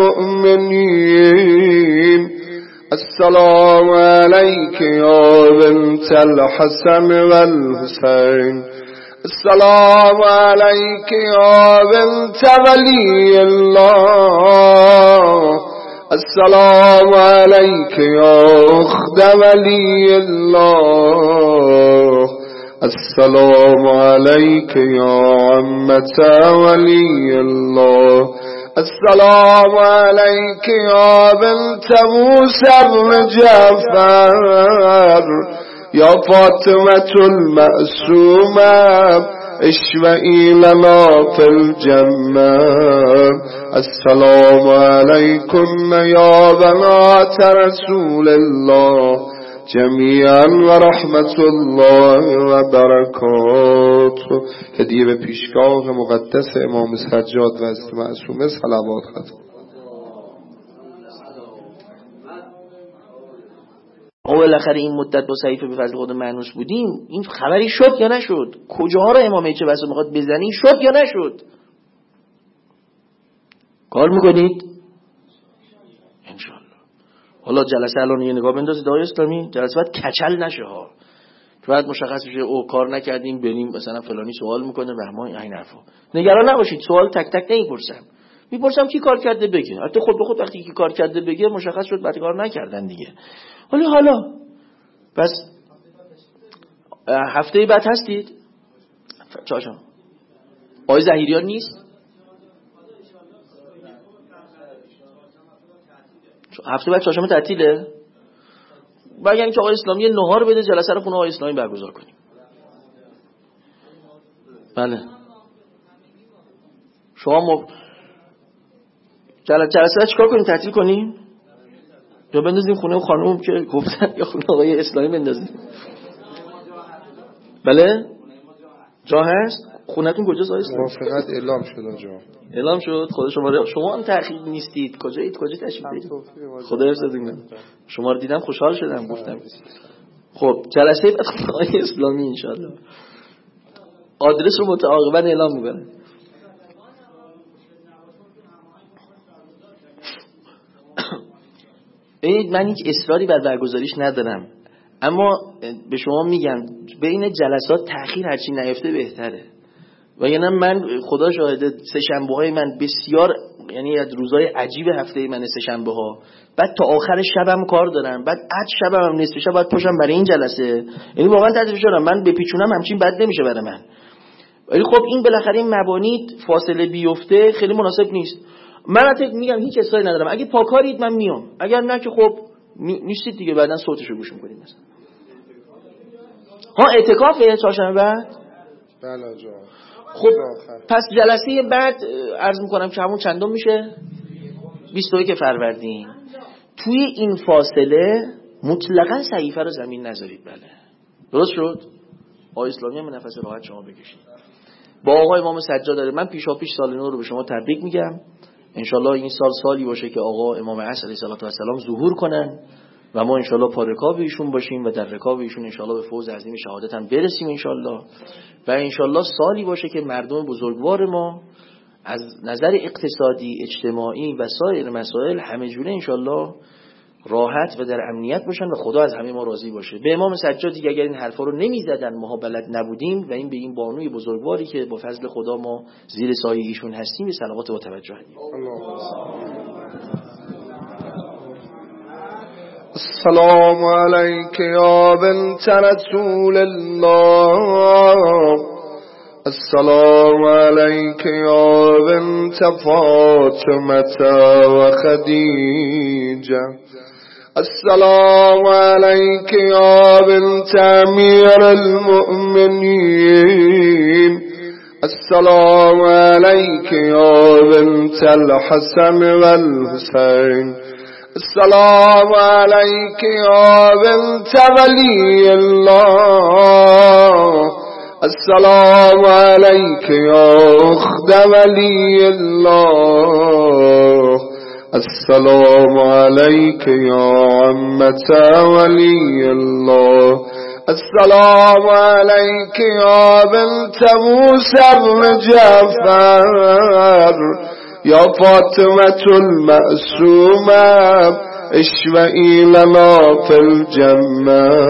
المؤمنين. السلام عليك يا بنت الحسن والحسين. السلام عليك يا بنت ولي الله. السلام عليك يا أخت ولي الله. السلام عليك يا عمة ولي الله. السلام عليك يا بنت موسى بن جعفر يا فاطمة المأسومة اشفعي لنا في الجنة. السلام عليكم يا بنات رسول الله جميعا و رحمت الله و برکاته. هدیه به پیشگاه مقدس امام سجاد و است معصومه صلوات ختم. ما بالاخره این مدت با صحیفه به فضل خود مانوس بودیم، این خبری شد یا نشد؟ کجاها رو امام چه بسا میخواد بزنی، شد یا نشد؟ کار میکنید؟ انشالله. حالا جلسه الان یه نگاه بندازید آقای اسلامی، جلسه باید کچل نشه ها، که بعد مشخص بشه او کار نکردیم بریم مثلا فلانی سوال میکنه و ما این حرفا. نگران نباشید، سوال تک تک نمیپرسم، میپرسم کی کار کرده بگه. حتی خود به خود وقتی کی کار کرده بگه مشخص شد بعد کار نکردن دیگه. ولی حالا بس هفته بعد هستید؟ چاشم آقای ظهیریان نیست؟ هفته بعد چهارشنبه تعطیله؟ بگن که آقای اسلامی یه نهار بده جلسه رو خونه آقای اسلامی برگزار کنیم. بله شما م... جلسه جلسه چیکار کنیم؟ تعطیل کنیم یا بندازیم خونه خانم که گفتن یا خونه آقای اسلامی بندازیم؟ بله جا هست؟ خونتون کجاست آقای اسلامی؟ موافقت اعلام شد جا. اعلام شد. خدا شما رو، شما هم تأخیر نیستید. کجایید؟ کجا تشریف دارید؟ خدا حفظتون. شما رو دیدم خوشحال شدم گفتم. خب جلسه بعد آقای اسلامی ان شاء الله آدرس رو متعاقبا اعلام می‌کنم. ببینید من هیچ اصراری بر برگزاریش ندارم، اما به شما میگم بین جلسات تأخیر هرچی نیفته بهتره. و یعنی من خدا شاهده سه شنبه های من بسیار، یعنی از روزهای عجیب هفته من سه شنبه ها، بعد تا آخر شبم کار دارم، بعد عد شبم هم نصف شب باید پاشم برای این جلسه، یعنی واقعا تحت فشارم. من بپیچونم همچین بد نمیشه برای من، ولی خب این بالاخره این مبانی فاصله بیفته خیلی مناسب نیست. من حتی میگم هیچ اصراری ندارم، اگه پاکارید من میام، اگر نه که خب نیستید دیگه، بعدن صوتشو گوش میکنید مثلا. ها اعتکافه چهارشنبه بعد؟ بله جا. خب پس جلسه بعد عرض میکنم که همون چندم میشه؟ بیست و یک فروردین. توی این فاصله مطلقاً صحیفه رو زمین نذارید. بله درست شد؟ آقای اسلامی هم نفس راحت شما بکشید. با آقای امام سجاد داره. من پیشا پیش سال نو رو به شما تبریک میگم. انشالله این سال سالی باشه که آقا امام عصر علیه السلام ظهور کنن و ما انشالله پا رکاب ایشون باشیم و در رکاب ایشون انشالله به فوز عظیم شهادت هم برسیم انشالله. و انشالله سالی باشه که مردم بزرگوار ما از نظر اقتصادی، اجتماعی و سایر مسائل همه جوره انشالله راحت و در امنیت باشن و خدا از همه ما راضی باشه. به امام سجادی اگر این حرفا رو نمیزدن ما بلد نبودیم و این به این بانوی بزرگواری که با فضل خدا ما زیر سایه ایشون هستیم به صلوات و توجه هدیم. السلام علیک یا بنت رسول الله، السلام علیک یا بنت فاطمه و خدیجه، السلام علیک یا بنت امیر المؤمنین، السلام علیک یا بنت الحسن والحسین، السلام علیک یا بنت ولی الله، السلام علیک یا اخت ولی الله، السلام علیک یا عمت ولی الله، السلام علیک یا بنت موسی بن جعفر، یا فاطمة المعصومة اشفعی لنا فی الجنة.